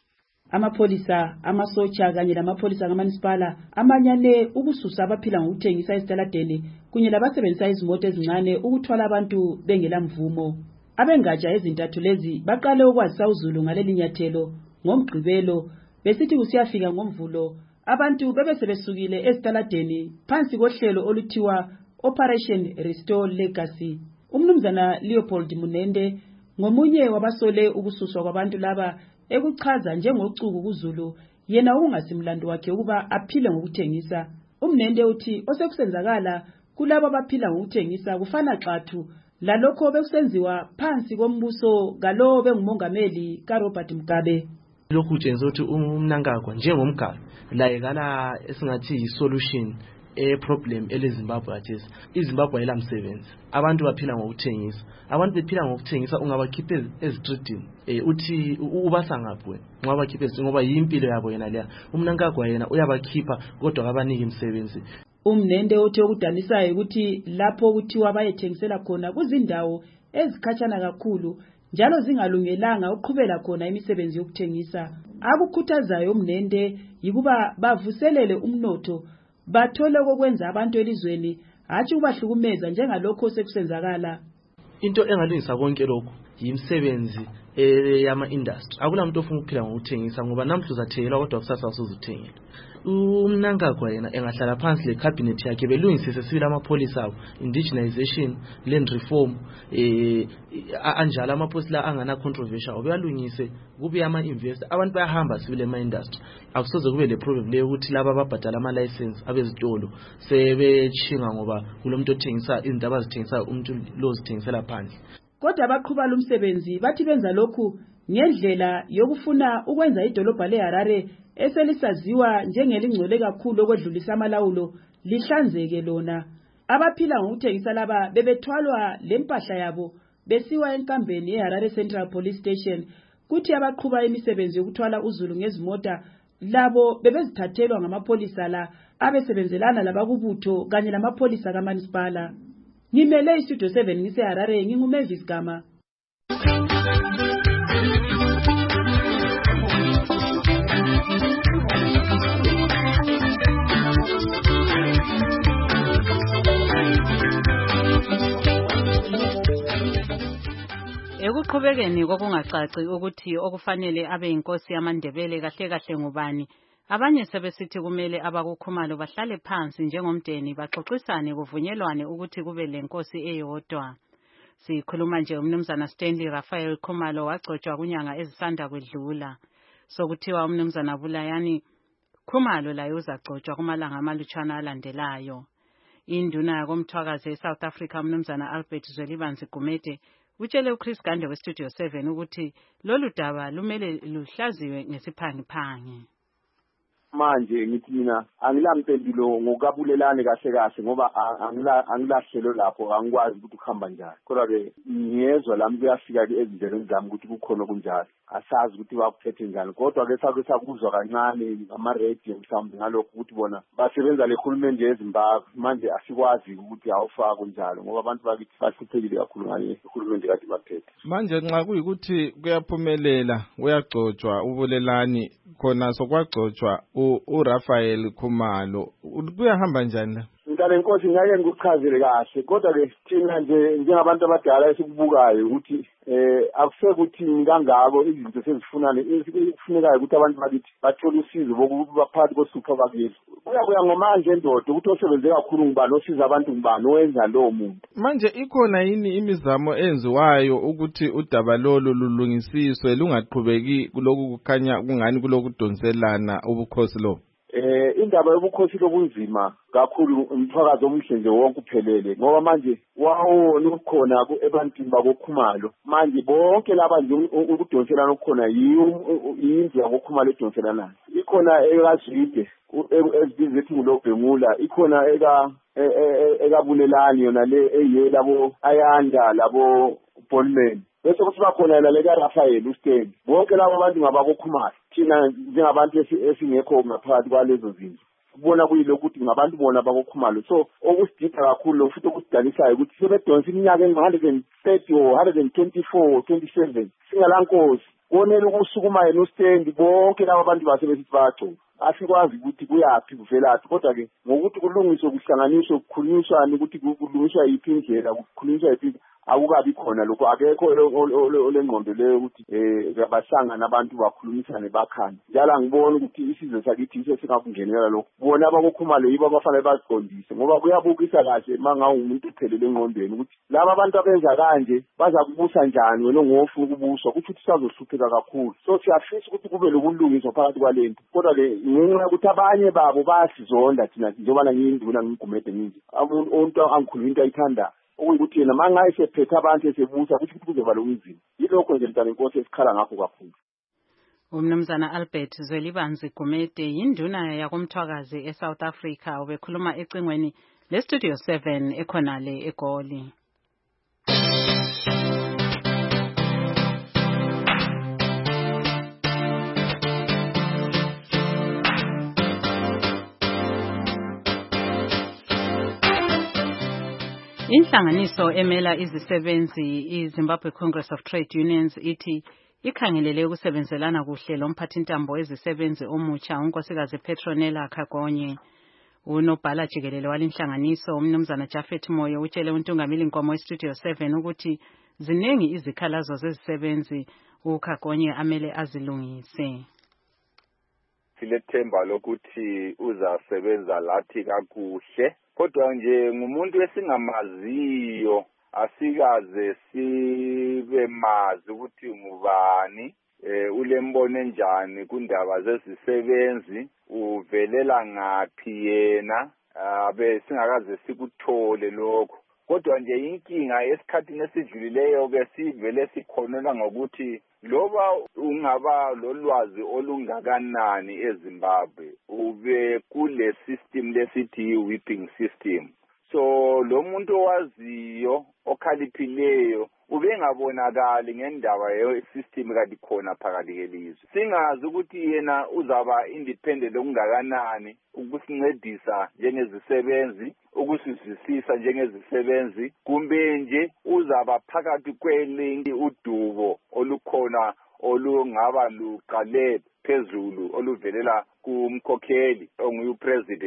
Amapolisa, amasotsha kanye lamapolisa kaManisipala amanyane ukususa abaphila ngokuthengisa ezitaladeni kunye labasebenzisa izimoto ezincane ukuthwala abantu bengela mvumo. Abengatsha ezintathu lezi baqale ukwazisa uZulu ngaleli nyathelo ngomgqibelo besithi kusiyafika ngomvulo abantu bebesebesukile ezitaladeni phansi kohlelo oluthiwa Operation Restore Legacy. Umnumzana Leopold Munende ngomunye wabasole ukususwa kwabantu laba ekuchaza njengocuku kuZulu yena ukungasimlando wakhe ukuba aphile ngokuthengisa. Umnende uthi osekusenzakala kulabo abaphila ngokuthengisa kufana xathu lalokho bekusenziwa phansi kombuso ngalo bengumongameli kaRobert Mugabe. Lokhu kutshenza ukuthi uMnangagwa njengomgabe layekala esingathi yi-solution e-problem eleZimbabwe athesi. iZimbabwe ayilamsebenzi. Abantu baphila ngokuthengisa. Abantu bephila ngokuthengisa ungabakhiphe ezitreetini. Eh uthi ubasa ngaphi ngoba bakhiphe ngoba yimpilo yabo yena leya. uMnangagwa yena uyabakhipha kodwa akabaniki umsebenzi. Umnende uthi okudanisayo ukuthi lapho kuthiwa bayethengisela khona kuzindawo ezikhatshana kakhulu njalo zingalungelanga uqhubela khona imisebenzi yokuthengisa. Akukhuthazayo umnende yikuba bavuselele umnotho bathole kokwenza abantu elizweni hathi kubahlukumeza njengalokho sekusenzakala. Into engalungisa konke lokho yimisebenzi eyama industry. Akula umuntu ofuna ukuphila ngokuthengisa ngoba namhla uzathengelwa kodwa kusasa usuzuthengela. uMnangagwa yena engahlala phansi le cabinet yakhe belungisise sibili amapolisa abo indigenization land reform eh anjalo amapolisa la angana controversial obeyalungise kube ama invest abantu bayahamba sibili ema industry akusoze kube le problem le ukuthi laba ababhadala ama license abezitolo sebechinga ngoba kulomuntu othengisa izinto abazithengisa umuntu lozithengisela phandle. Kodwa abaqhuba lumsebenzi bathi benza lokhu ngendlela yokufuna ukwenza idolobha leHarare eselisaziwa njengelingcole kakhulu okwedlulisa amalawulo lihlanzeke lona. Abaphila ngokuthengisa laba bebethwalwa lempahla yabo besiwa enkambeni eHarare Central Police Station kuthi abaqhuba imisebenzi yokuthwala uZulu ngezimota labo bebezithathelwa ngamapolisa la abesebenzelana labakubutho kanye lamapolisa kaManisipala. Ngimele iStudio seven ngiseHarare nginguMavis Gama. Ekuqhubekeni kokungacaci ukuthi okufanele abe inkosi yamaNdebele kahle kahle ngubani, abanye sebesithi kumele abakuKhumalo bahlale phansi njengomdeni baxoxisane kuvunyelwane ukuthi kube lenkosi eyodwa. Sikhuluma nje umnumzana Stanley Raphael Khumalo wagcotshwa kunyanga ezisanda kwedlula. Sokuthiwa umnumzana Bulayani Khumalo laye uzagcotshwa kumalanga amalutshwana alandelayo. Induna yakomthwakazi eSouth Africa umnumzana Albert Zwelibanzi Gumede utshele uChris Gande weStudio seven ukuthi lolu daba lumele luhlaziwe ngesiphangiphangi. Manje ngithi mina angilampendulo ngokabulelane kahle kahle ngoba angila angilahlelo lapho angikwazi ukuthi ukuhamba njani. Kodwa ke ngiyezwa lami kuyafika ke ezindleleni zami ukuthi kukhona kunjalo. Asazi ukuthi bakuphethe njani. Kodwa ke sake sakuzwa kancane ama radio mhlawumbe ngalokho ukuthi bona basebenza lehulumende yeZimbabwe. Manje asikwazi ukuthi awufaka kunjalo ngoba abantu bakithi bahluphekile kakhulu ngale uhulumende kade baphethe. Manje nxa kuyikuthi kuyaphumelela uyagcotshwa ubulelani khona sokwagcotshwa uRaphael Khumalo kuyahamba njani la? Ngale nkosi ngeke ngikuchazele kahle kodwa ke thina nje njengabantu abadala esikubukayo ukuthi eh akusekuthi kangako izinto sezifunana ekufunekayo ukuthi abantu bakithi bathole usizo bokubaphakathi kohlupho bakithi. Kuyakuya ngomanje endoda ukuthi osebenze kakhulu ngubani osiza abantu ngubani owenza lowo muntu. Manje ikhona yini imizamo enziwayo ukuthi udaba lolu lulungisiswe lungaqhubeki kuloku kukhanya kungani kulokudonselana ubukhosi lo? Eh indaba yobukhosi lobunzima kakhulu umthwakazi omhle nje wonke uphelele ngoba manje wawona ukukhona ebantwini bakoKhumalo manje bonke laba nje ukudonselana okukhona yindlu yakoKhumalo edonselana ikhona ekazwide ezibize ethi ngulobhengula ikhona eka ekabulelani yona le eyelabo ayanda labo Bolman bese kuthi bakhona la leka Raphael uSteni bonke labo abantu ngabakoKhumalo thina njengabantu esingekho ngaphakathi kwalezo zinto kubona kuyilokhu ukuthi ngabantu bona bakoKhumalo so okusidida kakhulu futhi okusidanisayo ukuthi sebedonsa iminyaka engu one hundred thirty or one hundred twenty-four twenty-seven singalankosi konela ukusukuma yena uStendi bonke labo abantu basebesithi bayagcoba asikwazi ukuthi kuyaphi kuvelaphi kodwa ke ngokuthi kulungiswe kuhlanganiswe kukhulunyiswane ukuthi kulungiswa yiphi indlela kukhulunyiswa yiphi akukabi khona lokho akekho olengqondo leyo ukuthi eh bahlangana abantu bakhulumisane bakhanye njalo ngibona ukuthi isizwe sakithi iso singakungenela lokho bona abakoKhumalo yibo abafanele baziqondise ngoba kuyabukisa kahle mangawu umuntu uphelele engqondweni ukuthi laba abantu abenza kanje baza kubusa njani wena ngofuna ukubuswa ukuthi usazoshupheka kakhulu so siyafisa ukuthi kube lokulungiswa phakathi kwalento kodwa ke ngenxa ukuthi abanye babo bayasizonda thina njengoba ngiyinduna ngigumede ngithi umuntu angikhuluma into ayithanda ukuthi yena mangaye sephethe abantu esebusa ukuthi kuzoba lomzini yilokho nje mntana inkosi esikhala ngakho kakhulu. Umnumzana Albert Zwelibanzi Gumede yinduna yakomthwakazi eSouth Africa ubekhuluma ecingweni leStudio seven ekhonale eGoli. Inhlanganiso emela izisebenzi iZimbabwe Congress of Trade Unions ithi ikhangelele ukusebenzelana kuhle lomphathintambo wezisebenzi omutsha unkosikazi Petronella Kagonye. Unobhala jikelele walinhlanganiso umnumzana Jafet Moyo utshele untungameli Nkomo weStudio seven ukuthi ziningi izikhalazo zezisebenzi uKagonye amele azilungise. Silethemba lokuthi uzasebenza lathi kakuhle kodwa nje ngumuntu esingamaziyo asikaze sibe mazi ukuthi ngubani eh ulembono enjani kundaba zezisebenzi uvelela ngaphi yena abe singakaze sikuthole lokho kodwa nje inkinga esikhathini esidlulileyo ke sivele sikhonona ngokuthi loba ungaba lolwazi olungakanani eZimbabwe ube kule system lesithi whipping system so lo muntu owaziyo okhaliphileyo ubengabonakali ngendaba ye-system kade khona phakathi kwelizwe singazi ukuthi yena uzaba independent okungakanani ukusincedisa njengezisebenzi ukusizwisisa njengezisebenzi kumbe nje uzaba phakathi kwelingi udubo olukhona olungaba luqale phezulu oluvelela kumkhokheli onguye president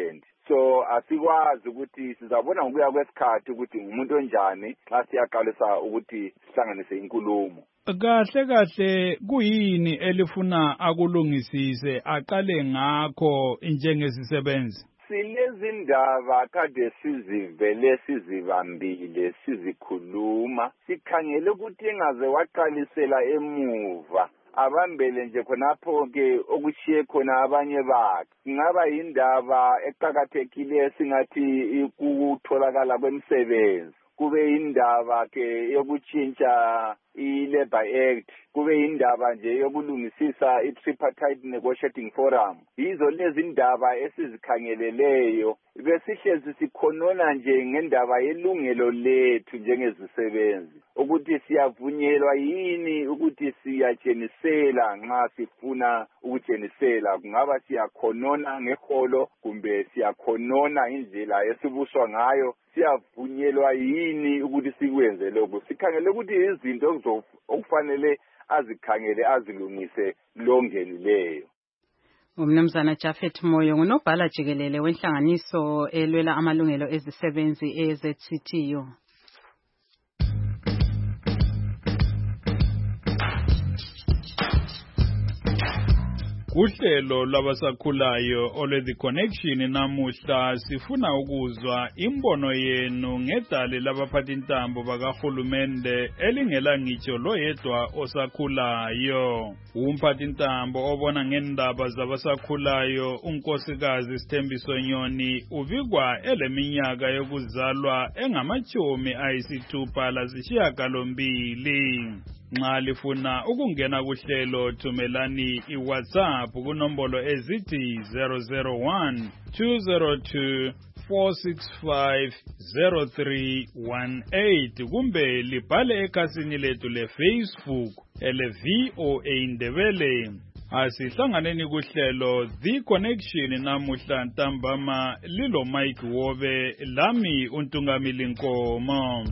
so asikwazi ukuthi sizabona ngokuya kwesikhathi ukuthi ngumuntu onjani xa siyaqalisa ukuthi sihlanganise inkulumo. Kahle kahle kuyini elifuna akulungisise aqale ngakho njengesisebenzi? Silezindaba kade sizivele sizibambile sizikhuluma sikhangele ukuthi engaze waqalisela emuva abambele nje khonapho ke okushiye khona abanye bakhe. Ngaba indaba eqhakathekile singathi ukutholakala kwemisebenzi, kube indaba ke yokutshintsha i-Labour Act, kube indaba nje yokulungisisa i-tripartite negotiating forum. Yizo lezi indaba esizikhangeleleyo besihlezi sikhonona nje ngendaba yelungelo lethu njengezisebenzi ukuthi siyavunyelwa yini ukuthi siyatshenisela nxa sifuna ukutshenisela. Kungaba siyakhonona ngeholo kumbe siyakhonona indlela esibuswa ngayo, siyavunyelwa yini ukuthi sikwenze lokho. Sikhangele ukuthi izinto okufanele azikhangele azilungise longenileyo. Umnumzana Japhet Moyo ngunobhala jikelele wenhlanganiso elwela amalungelo ezisebenzi e-Z C T U. Uhlelo lwabasakhulayo ole The Connection namuhla sifuna ukuzwa imbono yenu ngedale labaphathintambo bakahulumende elingela ngitsho loyedwa osakhulayo. Umphathintambo obona ngendaba zabasakhulayo unkosikazi Sithembiso Nyoni ubikwa eleminyaka yokuzalwa engamachumi ayisithupha lasishiyagalombili. Nxa lifuna ukungena kuhlelo thumelani iWhatsApp kunombolo ezithi zero zero one two zero two four six five zero three one eight kumbe libhale ekhasini lethu leFacebook ele V O A Ndebele. Asihlanganeni kuhlelo The Connection namuhla ntambama lilo Mike Wobe lami uNtungamili Nkomo.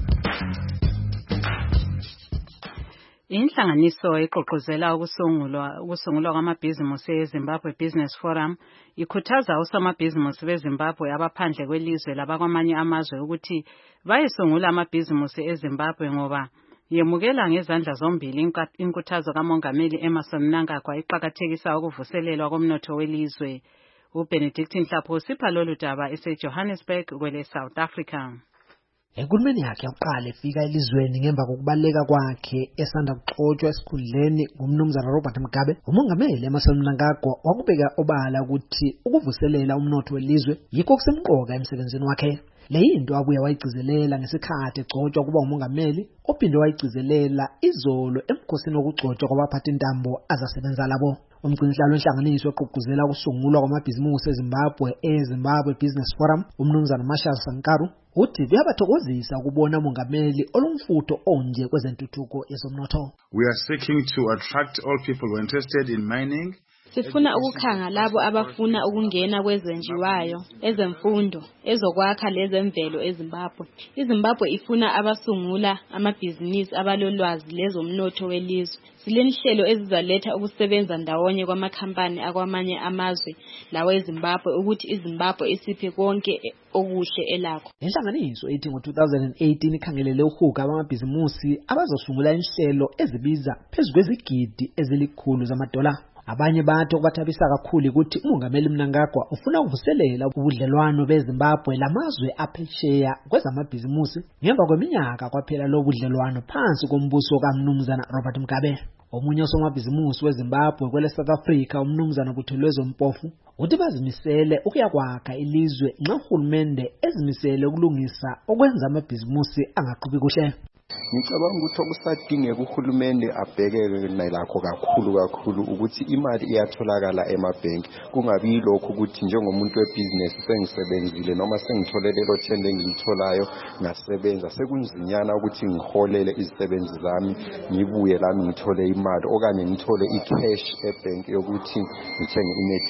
Inhlanganiso eqoqozela ukusungulwa ukusungulwa kwamabhizimusi eZimbabwe Business Forum ikhuthaza osomabhizimusi beZimbabwe abaphandle kwelizwe labakwamanye amazwe ukuthi bayisungula amabhizimusi eZimbabwe ngoba yemukela ngezandla zombili inkuthazo kaMongameli Emmerson Mnangagwa iqhakathekisa ukuvuselelwa komnotho welizwe. uBenedict Nhlapho sipha lolu daba eseJohannesburg kwele South Africa. Enkulumeni yakhe yokuqala efika elizweni ngemva kokubaleka kwakhe esanda kuxoxwa esikhundleni ngumnumzana Robert Mugabe, umongameli Emmerson Mnangagwa wakubeka obala ukuthi ukuvuselela umnotho welizwe yikho kusemqoka emsebenzini wakhe. Le yinto abuye wayigcizelela ngesikhathi egcotshwa kuba umongameli, ophinde wayigcizelela izolo emkhosini wokugcotshwa kwabaphathintambo azasebenza labo. Umgcinisihlalo wenhlanganiso eqhubuzela ukusungulwa kwamabhizimusi eZimbabwe eZimbabwe Business Forum, umnumzana Marshall Sankaru, uthi kuyabathokozisa ukubona umongameli olumfutho onje kwezentuthuko yezomnotho. We are seeking to attract all people who are interested in mining. Sifuna ukukhanga labo abafuna ukungena kwezenjiwayo, ezemfundo, ezokwakha lezemvelo eZimbabwe. iZimbabwe ifuna abasungula amabhizinisi abalolwazi lezomnotho welizwe. Silenhlelo ezizaletha ukusebenza ndawonye kwamakhampani akwamanye amazwe lawe eZimbabwe ukuthi iZimbabwe isiphe konke okuhle elakho. Inhlanganiso ethi ngo two thousand eighteen ikhangelele uhuga abamabhizimusi abazosungula inhlelo ezibiza phezulu kwezigidi ezilikhulu zamadola. Abanye bathi okubathabisa kakhulu ukuthi umongameli Mnangagwa ufuna ukuvuselela ubudlelwano beZimbabwe lamazwe aphesheya kwezamabhizimusi ngemva kweminyaka kwaphela lo budlelwano phansi kombuso kaMnumzana Robert Mugabe. Omunye osomabhizimusi weZimbabwe kwele South Africa umnumzana Buthelezwe Mpofu uthi bazimisele ukuyakwakha ilizwe nxa uhulumende ezimisele ukulungisa okwenza amabhizimusi angaqhubi kuhle. Ngicabanga ukuthi okusadingeka uhulumende abhekeke nalakho kakhulu kakhulu ukuthi imali iyatholakala emabhenki, kungabi lokho ukuthi njengomuntu webusiness sengisebenzile noma sengithole lelo thende engilitholayo ngasebenza sekunzinyana ukuthi ngiholele izisebenzi zami ngibuye lami ngithole imali okanye ngithole icash ebhenki yokuthi ngithenge inetwork.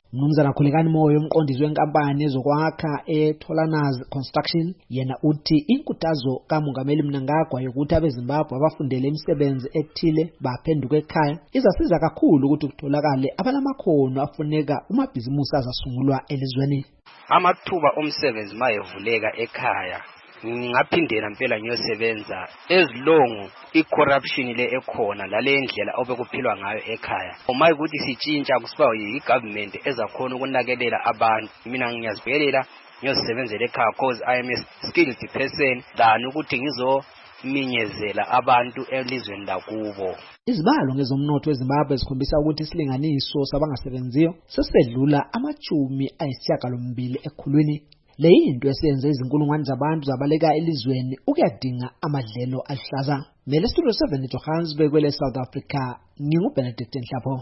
Mnumzana Khulekani Moyo umqondisi wenkampani ezokwakha eTholanazi Construction yena uthi inkuthazo kaMongameli Mnangagwa yokuthi abeZimbabwe abafundele imisebenzi ethile baphenduka ekhaya izasiza kakhulu ukuthi kutholakale abalamakhono afuneka umabhizimusi azasungulwa elizweni. Amathuba omsebenzi mayevuleka ekhaya ngingaphindela impela ngiyosebenza ezilongo icorruption le ekhona lale indlela obekuphilwa ngayo ekhaya. Uma ukuthi sitshintsha kusiba yigovernment ezakhona ukunakelela abantu, mina ngiyazibhekelela ngiyosebenzela ekhaya because I am a skilled person than ukuthi ngizominyezela abantu elizweni lakubo. Izibalo ngezomnotho eZimbabwe zikhombisa ukuthi isilinganiso sabangasebenziyo sesedlula amachumi ayisishiyagalombili ekhulwini. Le yinto esenze izinkulungwane zabantu zabaleka elizweni ukuyadinga amadlelo ahlaza. Mele Studio seven eJohannesburg kwele South Africa, nginguBenedict Nhlapho.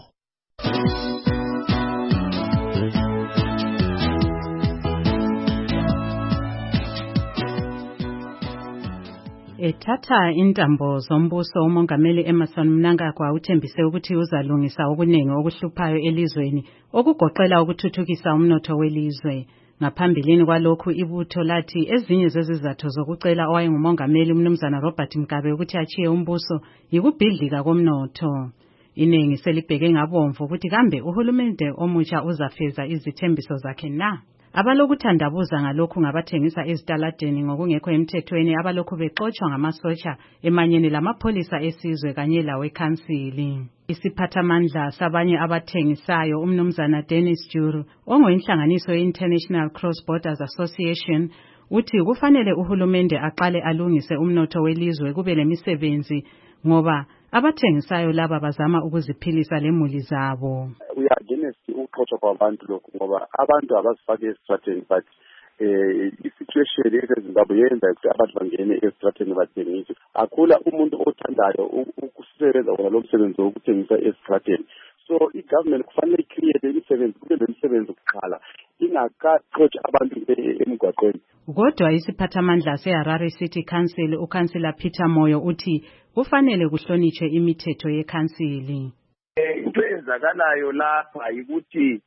Ethatha intambo zombuso uMongameli Emmerson Mnangagwa uthembise ukuthi uzalungisa okuningi okuhluphayo elizweni okugoqela ukuthuthukisa umnotho welizwe. Ngaphambilini kwalokhu ibutho lathi ezinye zezizathu zokucela owayengumongameli uMnumzana Robert Mugabe ukuthi achiye umbuso yikubhidlika komnotho. Iningi selibheke ngabomvu ukuthi kambe uhulumende omutsha uzafeza izithembiso zakhe na. Abalokuthandabuza ngalokhu ngabathengisa ezitaladeni ngokungekho emthethweni abalokhu bexotsha ngamasotsha emanyeni lamapholisa esizwe kanye lawekhansili. Isiphathamandla sabanye abathengisayo uMnumzana Dennis Juru ongoyinhlanganiso ye-International Cross Borders Association uthi kufanele uhulumende aqale alungise umnotho welizwe kube lemisebenzi ngoba abathengisayo laba bazama ukuziphilisa lemuli zabo. Uyagenesi ukuxoxa kwabantu lokhu ngoba abantu abazifake esitrateni but eh i-situation eZimbabwe yenza ukuthi abantu bangene esitrateni bathengise. Akula umuntu othandayo ukusebenza wona lo msebenzi wokuthengisa esitrateni. So i-government kufanele icreate imisebenzi kube lemisebenzi ukuqala ingakaxoxa abantu emgwaqweni. Kodwa isiphathamandla seHarare City Council uKhansila Peter Moyo uthi kufanele kuhlonitshwe imithetho yekhansili. Into ezakalayo lapha ukuthi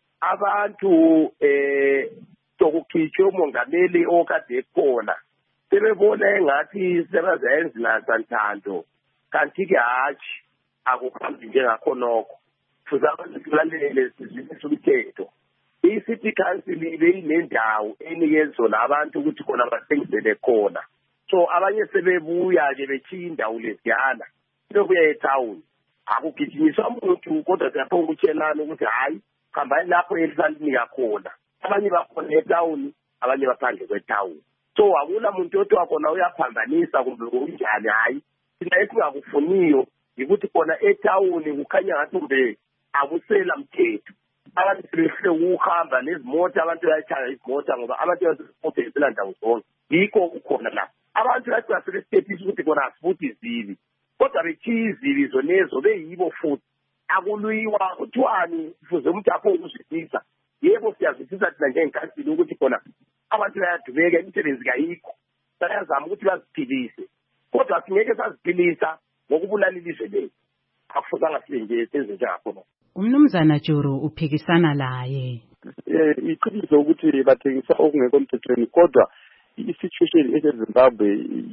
abantu eh sokukhitshwa umongameli okade ekhona sebebona engathi sebazenza nasanthando kanti ke hathi akuhambi njengakhonokho futhi abantu balalele sizizwe umthetho. I-City Council ibe inendawo enikezona abantu ukuthi khona bathengisele khona. So abanye sebebuya nje bechiya indawo leziyana sebebuya etown akugijinyiswa umuntu kodwa siyapho ukutshelana ukuthi hayi khambani lapho elisanika khona. Abanye bakhona etown abanye baphandle kwetown. So akula muntu othi wakhona uyaphambanisa kumbe kunjani hayi thina esingakufuniyo ukuthi khona etown kukhanya ngathi kumbe akusela mthetho. Abantu sebehle ukuhamba nezimoto abantu bayachaya izimoto ngoba abantu basiphothela ndawo zonke. Yikho ukukhona la abantu bathi basebesitethisa ukuthi kona asifuthi izibi kodwa bechiya izibi zonezo beyibo futhi akuluyiwa kuthiwani fuze umuntu apho ukuzwisisa. Yebo siyazwisisa thina njengenkansili ukuthi khona abantu bayadubeka imisebenzi kayikho bayazama ukuthi baziphilise kodwa singeke saziphilisa ngokubulala ilizwe lethu. Akufuzanga sibe nje senze njalo. Umnumzana Juru uphikisana laye. Eh iqiniso ukuthi bathengisa okungekho emthethweni kodwa i-situation eZimbabwe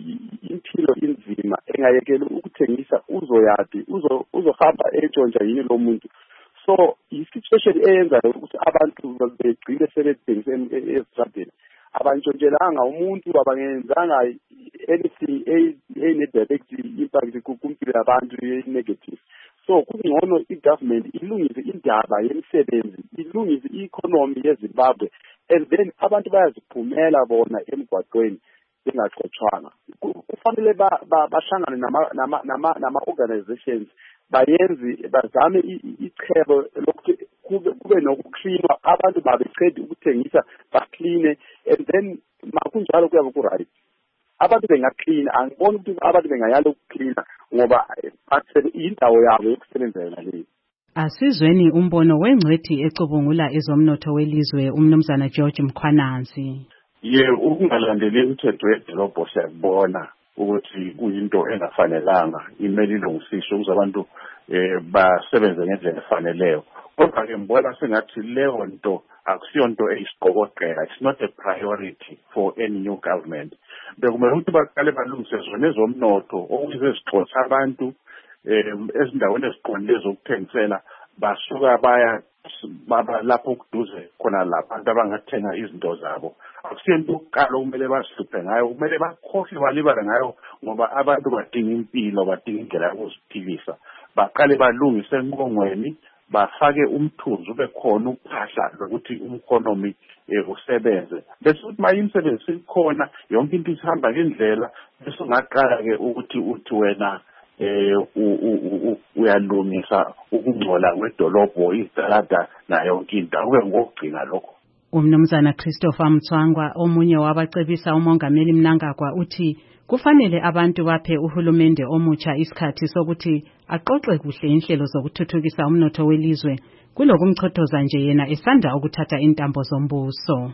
impilo inzima engayekela ukuthengisa uzoyapi uzo uzohamba etshontsha yini lo muntu. So i-situation eyenza ukuthi abantu begcine sebethengisa esitradeni abantshontshela umuntu abangenzanga anything ene direct impact kumpilo yabantu negative. So kungcono i-government ilungise indaba yemisebenzi ilungise i-economy yeZimbabwe and then abantu bayaziphumela bona emgwaqweni bengaxoxwanga. Kufanele bahlangane nama nama nama organizations bayenzi bazame ichebo lokuthi kube nokucleanwa abantu babecede ukuthengisa baclean and then makunjalo kuyabe ku right. Abantu bengaclean angibona ukuthi abantu bengayala ukucleana ngoba bathi indawo yabo yokusebenzela leyo. Asizweni umbono wengcwethi ecubungula ezomnotho welizwe uMnumzana George Mkhwananzi. Ye ukungalandeli umthetho wedolobho siyabona ukuthi kuyinto engafanelanga imeli ilungisiswe ukuze abantu eh basebenze ngendlela efaneleyo. Kodwa ke ngibona sengathi leyo nto akusiyonto eyisiqokoqela. It's not a priority for any new government. Bekumele ukuthi baqale balungise zona ezomnotho okuyizo zixoxa abantu ezindaweni eziqondile zokuthengisela basuka baya baba lapho kuduze khona lapha abantu abangathenga izinto zabo. Akusiyonto uqala kumele basihluphe ngayo, kumele bakhohle balibale ngayo ngoba abantu badinga impilo, badinga indlela yokuziphilisa. Baqale balungise enqongweni, bafake umthunzi ube khona ukuphahla lokuthi ueconomy usebenze. Bese uthi maye imisebenzi ikhona, yonke into isihamba ngendlela, bese ungaqala ke ukuthi uthi wena eh uyalungisa ukungcola kwedolobho, izitalada nayo yonke into. Akube ngokugcina lokho. Umnumzana Christopher Mtswangwa, omunye wabacebisa umongameli Mnangagwa, uthi kufanele abantu baphe uhulumende omutsha isikhathi sokuthi aqoxe kuhle inhlelo zokuthuthukisa umnotho welizwe kulokumchothoza nje yena esanda ukuthatha intambo zombuso.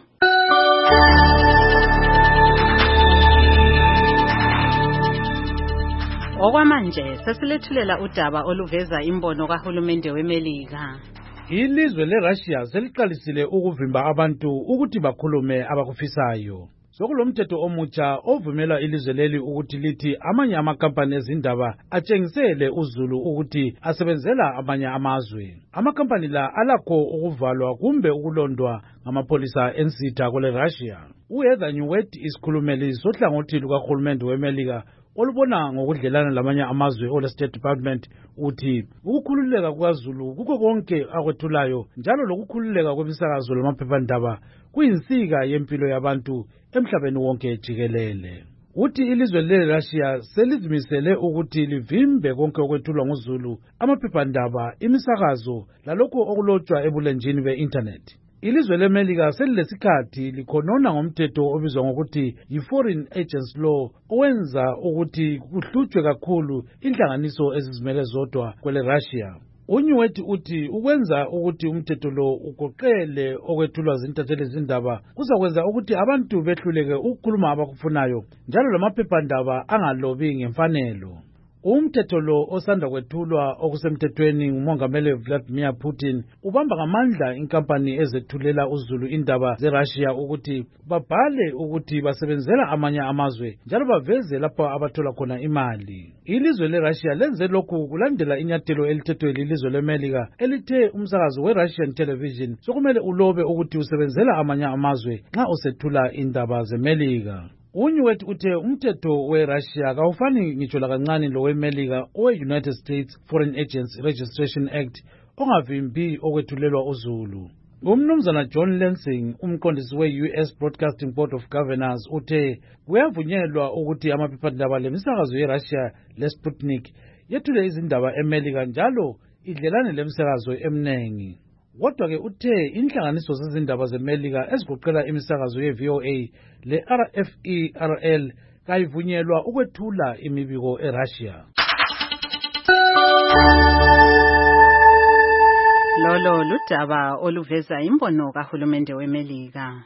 Okwamanje sesilethulela udaba oluveza imbono kahulumende weMelika. Ilizwe leRussia seliqalisile ukuvimba abantu ukuthi bakhulume abakufisayo. Sokulomthetho omutsha ovumela ilizwe leli ukuthi lithi amanye amakampani ezindaba atshengisele uzulu ukuthi asebenzela amanye amazwe. Amakampani la alakho ukuvalwa kumbe ukulondwa ngamapolisa ensitha kule Russia. uHeather Nauert isikhulumeli sohlangothi lukahulumende weMelika olubona ngokudlelana lamanye amazwe ole State Department uthi ukukhululeka kwaZulu kuko konke akwethulayo njalo lokukhululeka kwemisakazo lamaphephandaba kuyinsika yempilo yabantu emhlabeni wonke jikelele. Uthi ilizwe leRussia selizimisele ukuthi livimbe konke okwethulwa ngoZulu, amaphephandaba, imisakazo lalokho okulotshwa ebulenjini be-internet. Ilizwe leMelika selilesikhathi likhonona ngomthetho obizwa ngokuthi yi-Foreign Agents Law owenza ukuthi kuhlutshwe kakhulu inhlanganiso ezizimele zodwa kwele Russia. uNauert uthi ukwenza ukuthi umthetho lo ugoqele okwethulwa zintatheli zindaba kuzakwenza ukuthi abantu behluleke ukukhuluma abakufunayo njalo lamaphephandaba angalobi ngemfanelo. Umthetho lo osanda kwethulwa okusemthethweni ngumongameli Vladimir Putin ubamba ngamandla inkampani ezethulela uZulu indaba zeRussia ukuthi babhale ukuthi basebenzela amanye amazwe njalo baveze lapho abathola khona imali. Ilizwe leRussia lenze lokhu kulandela inyathelo elithethwe lilizwe leMelika elithe umsakazo weRussian television sokumele ulobe ukuthi usebenzela amanye amazwe nxa usethula indaba zeMelika. uNauert uthe umthetho weRussia kawufani ngitsho lakancane loweMelika owe-United States Foreign Agents Registration Act ongavimbi okwethulelwa uZulu. Umnumzana John Lansing, umqondisi we-U S Broadcasting Board of Governors, uthe kuyavunyelwa ukuthi amaphephandaba lemisakazo yeRussia leSputnik yethule izindaba eMelika njalo idlelane lemisakazo emnengi. Kodwa ke uthe inhlanganiso zezindaba zeMelika ezigoqela imisakazo ye-V O A le-R F E R L kayivunyelwa ukwethula imibiko eRussia. Lolo ludaba oluveza imbono kahulumende weMelika.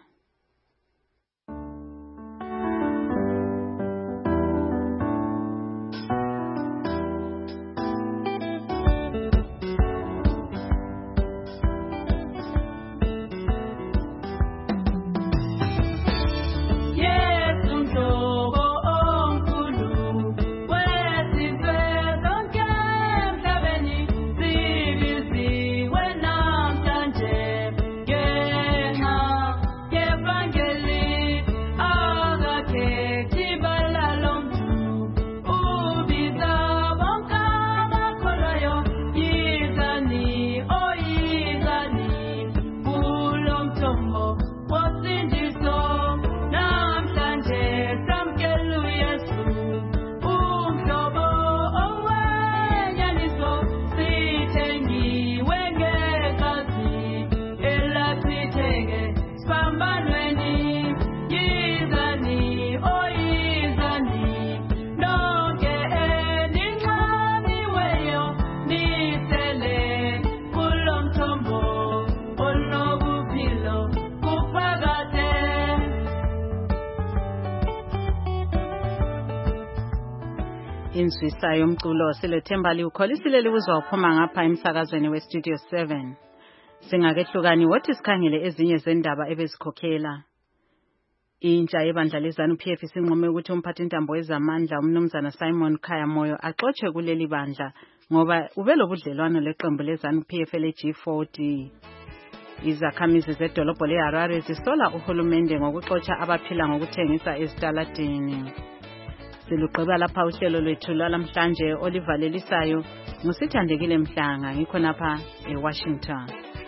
Yeah. Inzwisa yomculo silethemba liwukholisile liwuzwa uphuma ngapha emsakazweni weStudio seven. Singakehlukani wothi sikhangele ezinye zendaba ebezikhokhela. Intsha yebandla leZANU P F isinqume ukuthi umphathintambo wezamandla umnumzana Simon Khaya Moyo axotshe kuleli bandla ngoba ubelobudlelwano leqembu leZANU P F le G forty. Izakhamizi zedolobho leHarare zisola uhulumende ngokuxotsha abaphila ngokuthengisa ezitaladini. Siluqeba lapha uhlelo lwethu lwalamhlanje olivalelisayo ngusithandekile Mhlanga ngikho napha eWashington.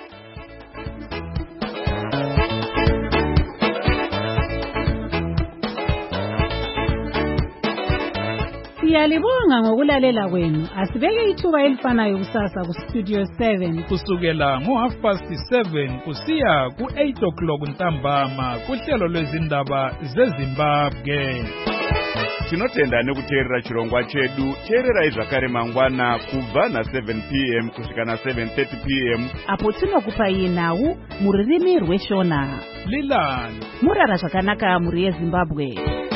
Siyalibonga ngokulalela kwenu. Asibeke ithuba elifanayo kusasa ku Studio seven kusukela ngo half past seven kusiya ku eight o'clock ntambama kuhlelo lwezindaba zeZimbabwe. Tinotenda nekuteerera chirongwa chedu. Teerera izvakare mangwana kubva na seven p m kusvika na seven thirty p m apo tinokupai nhau muririmi rweshona. Lilani murara zvakanaka muri yeZimbabwe.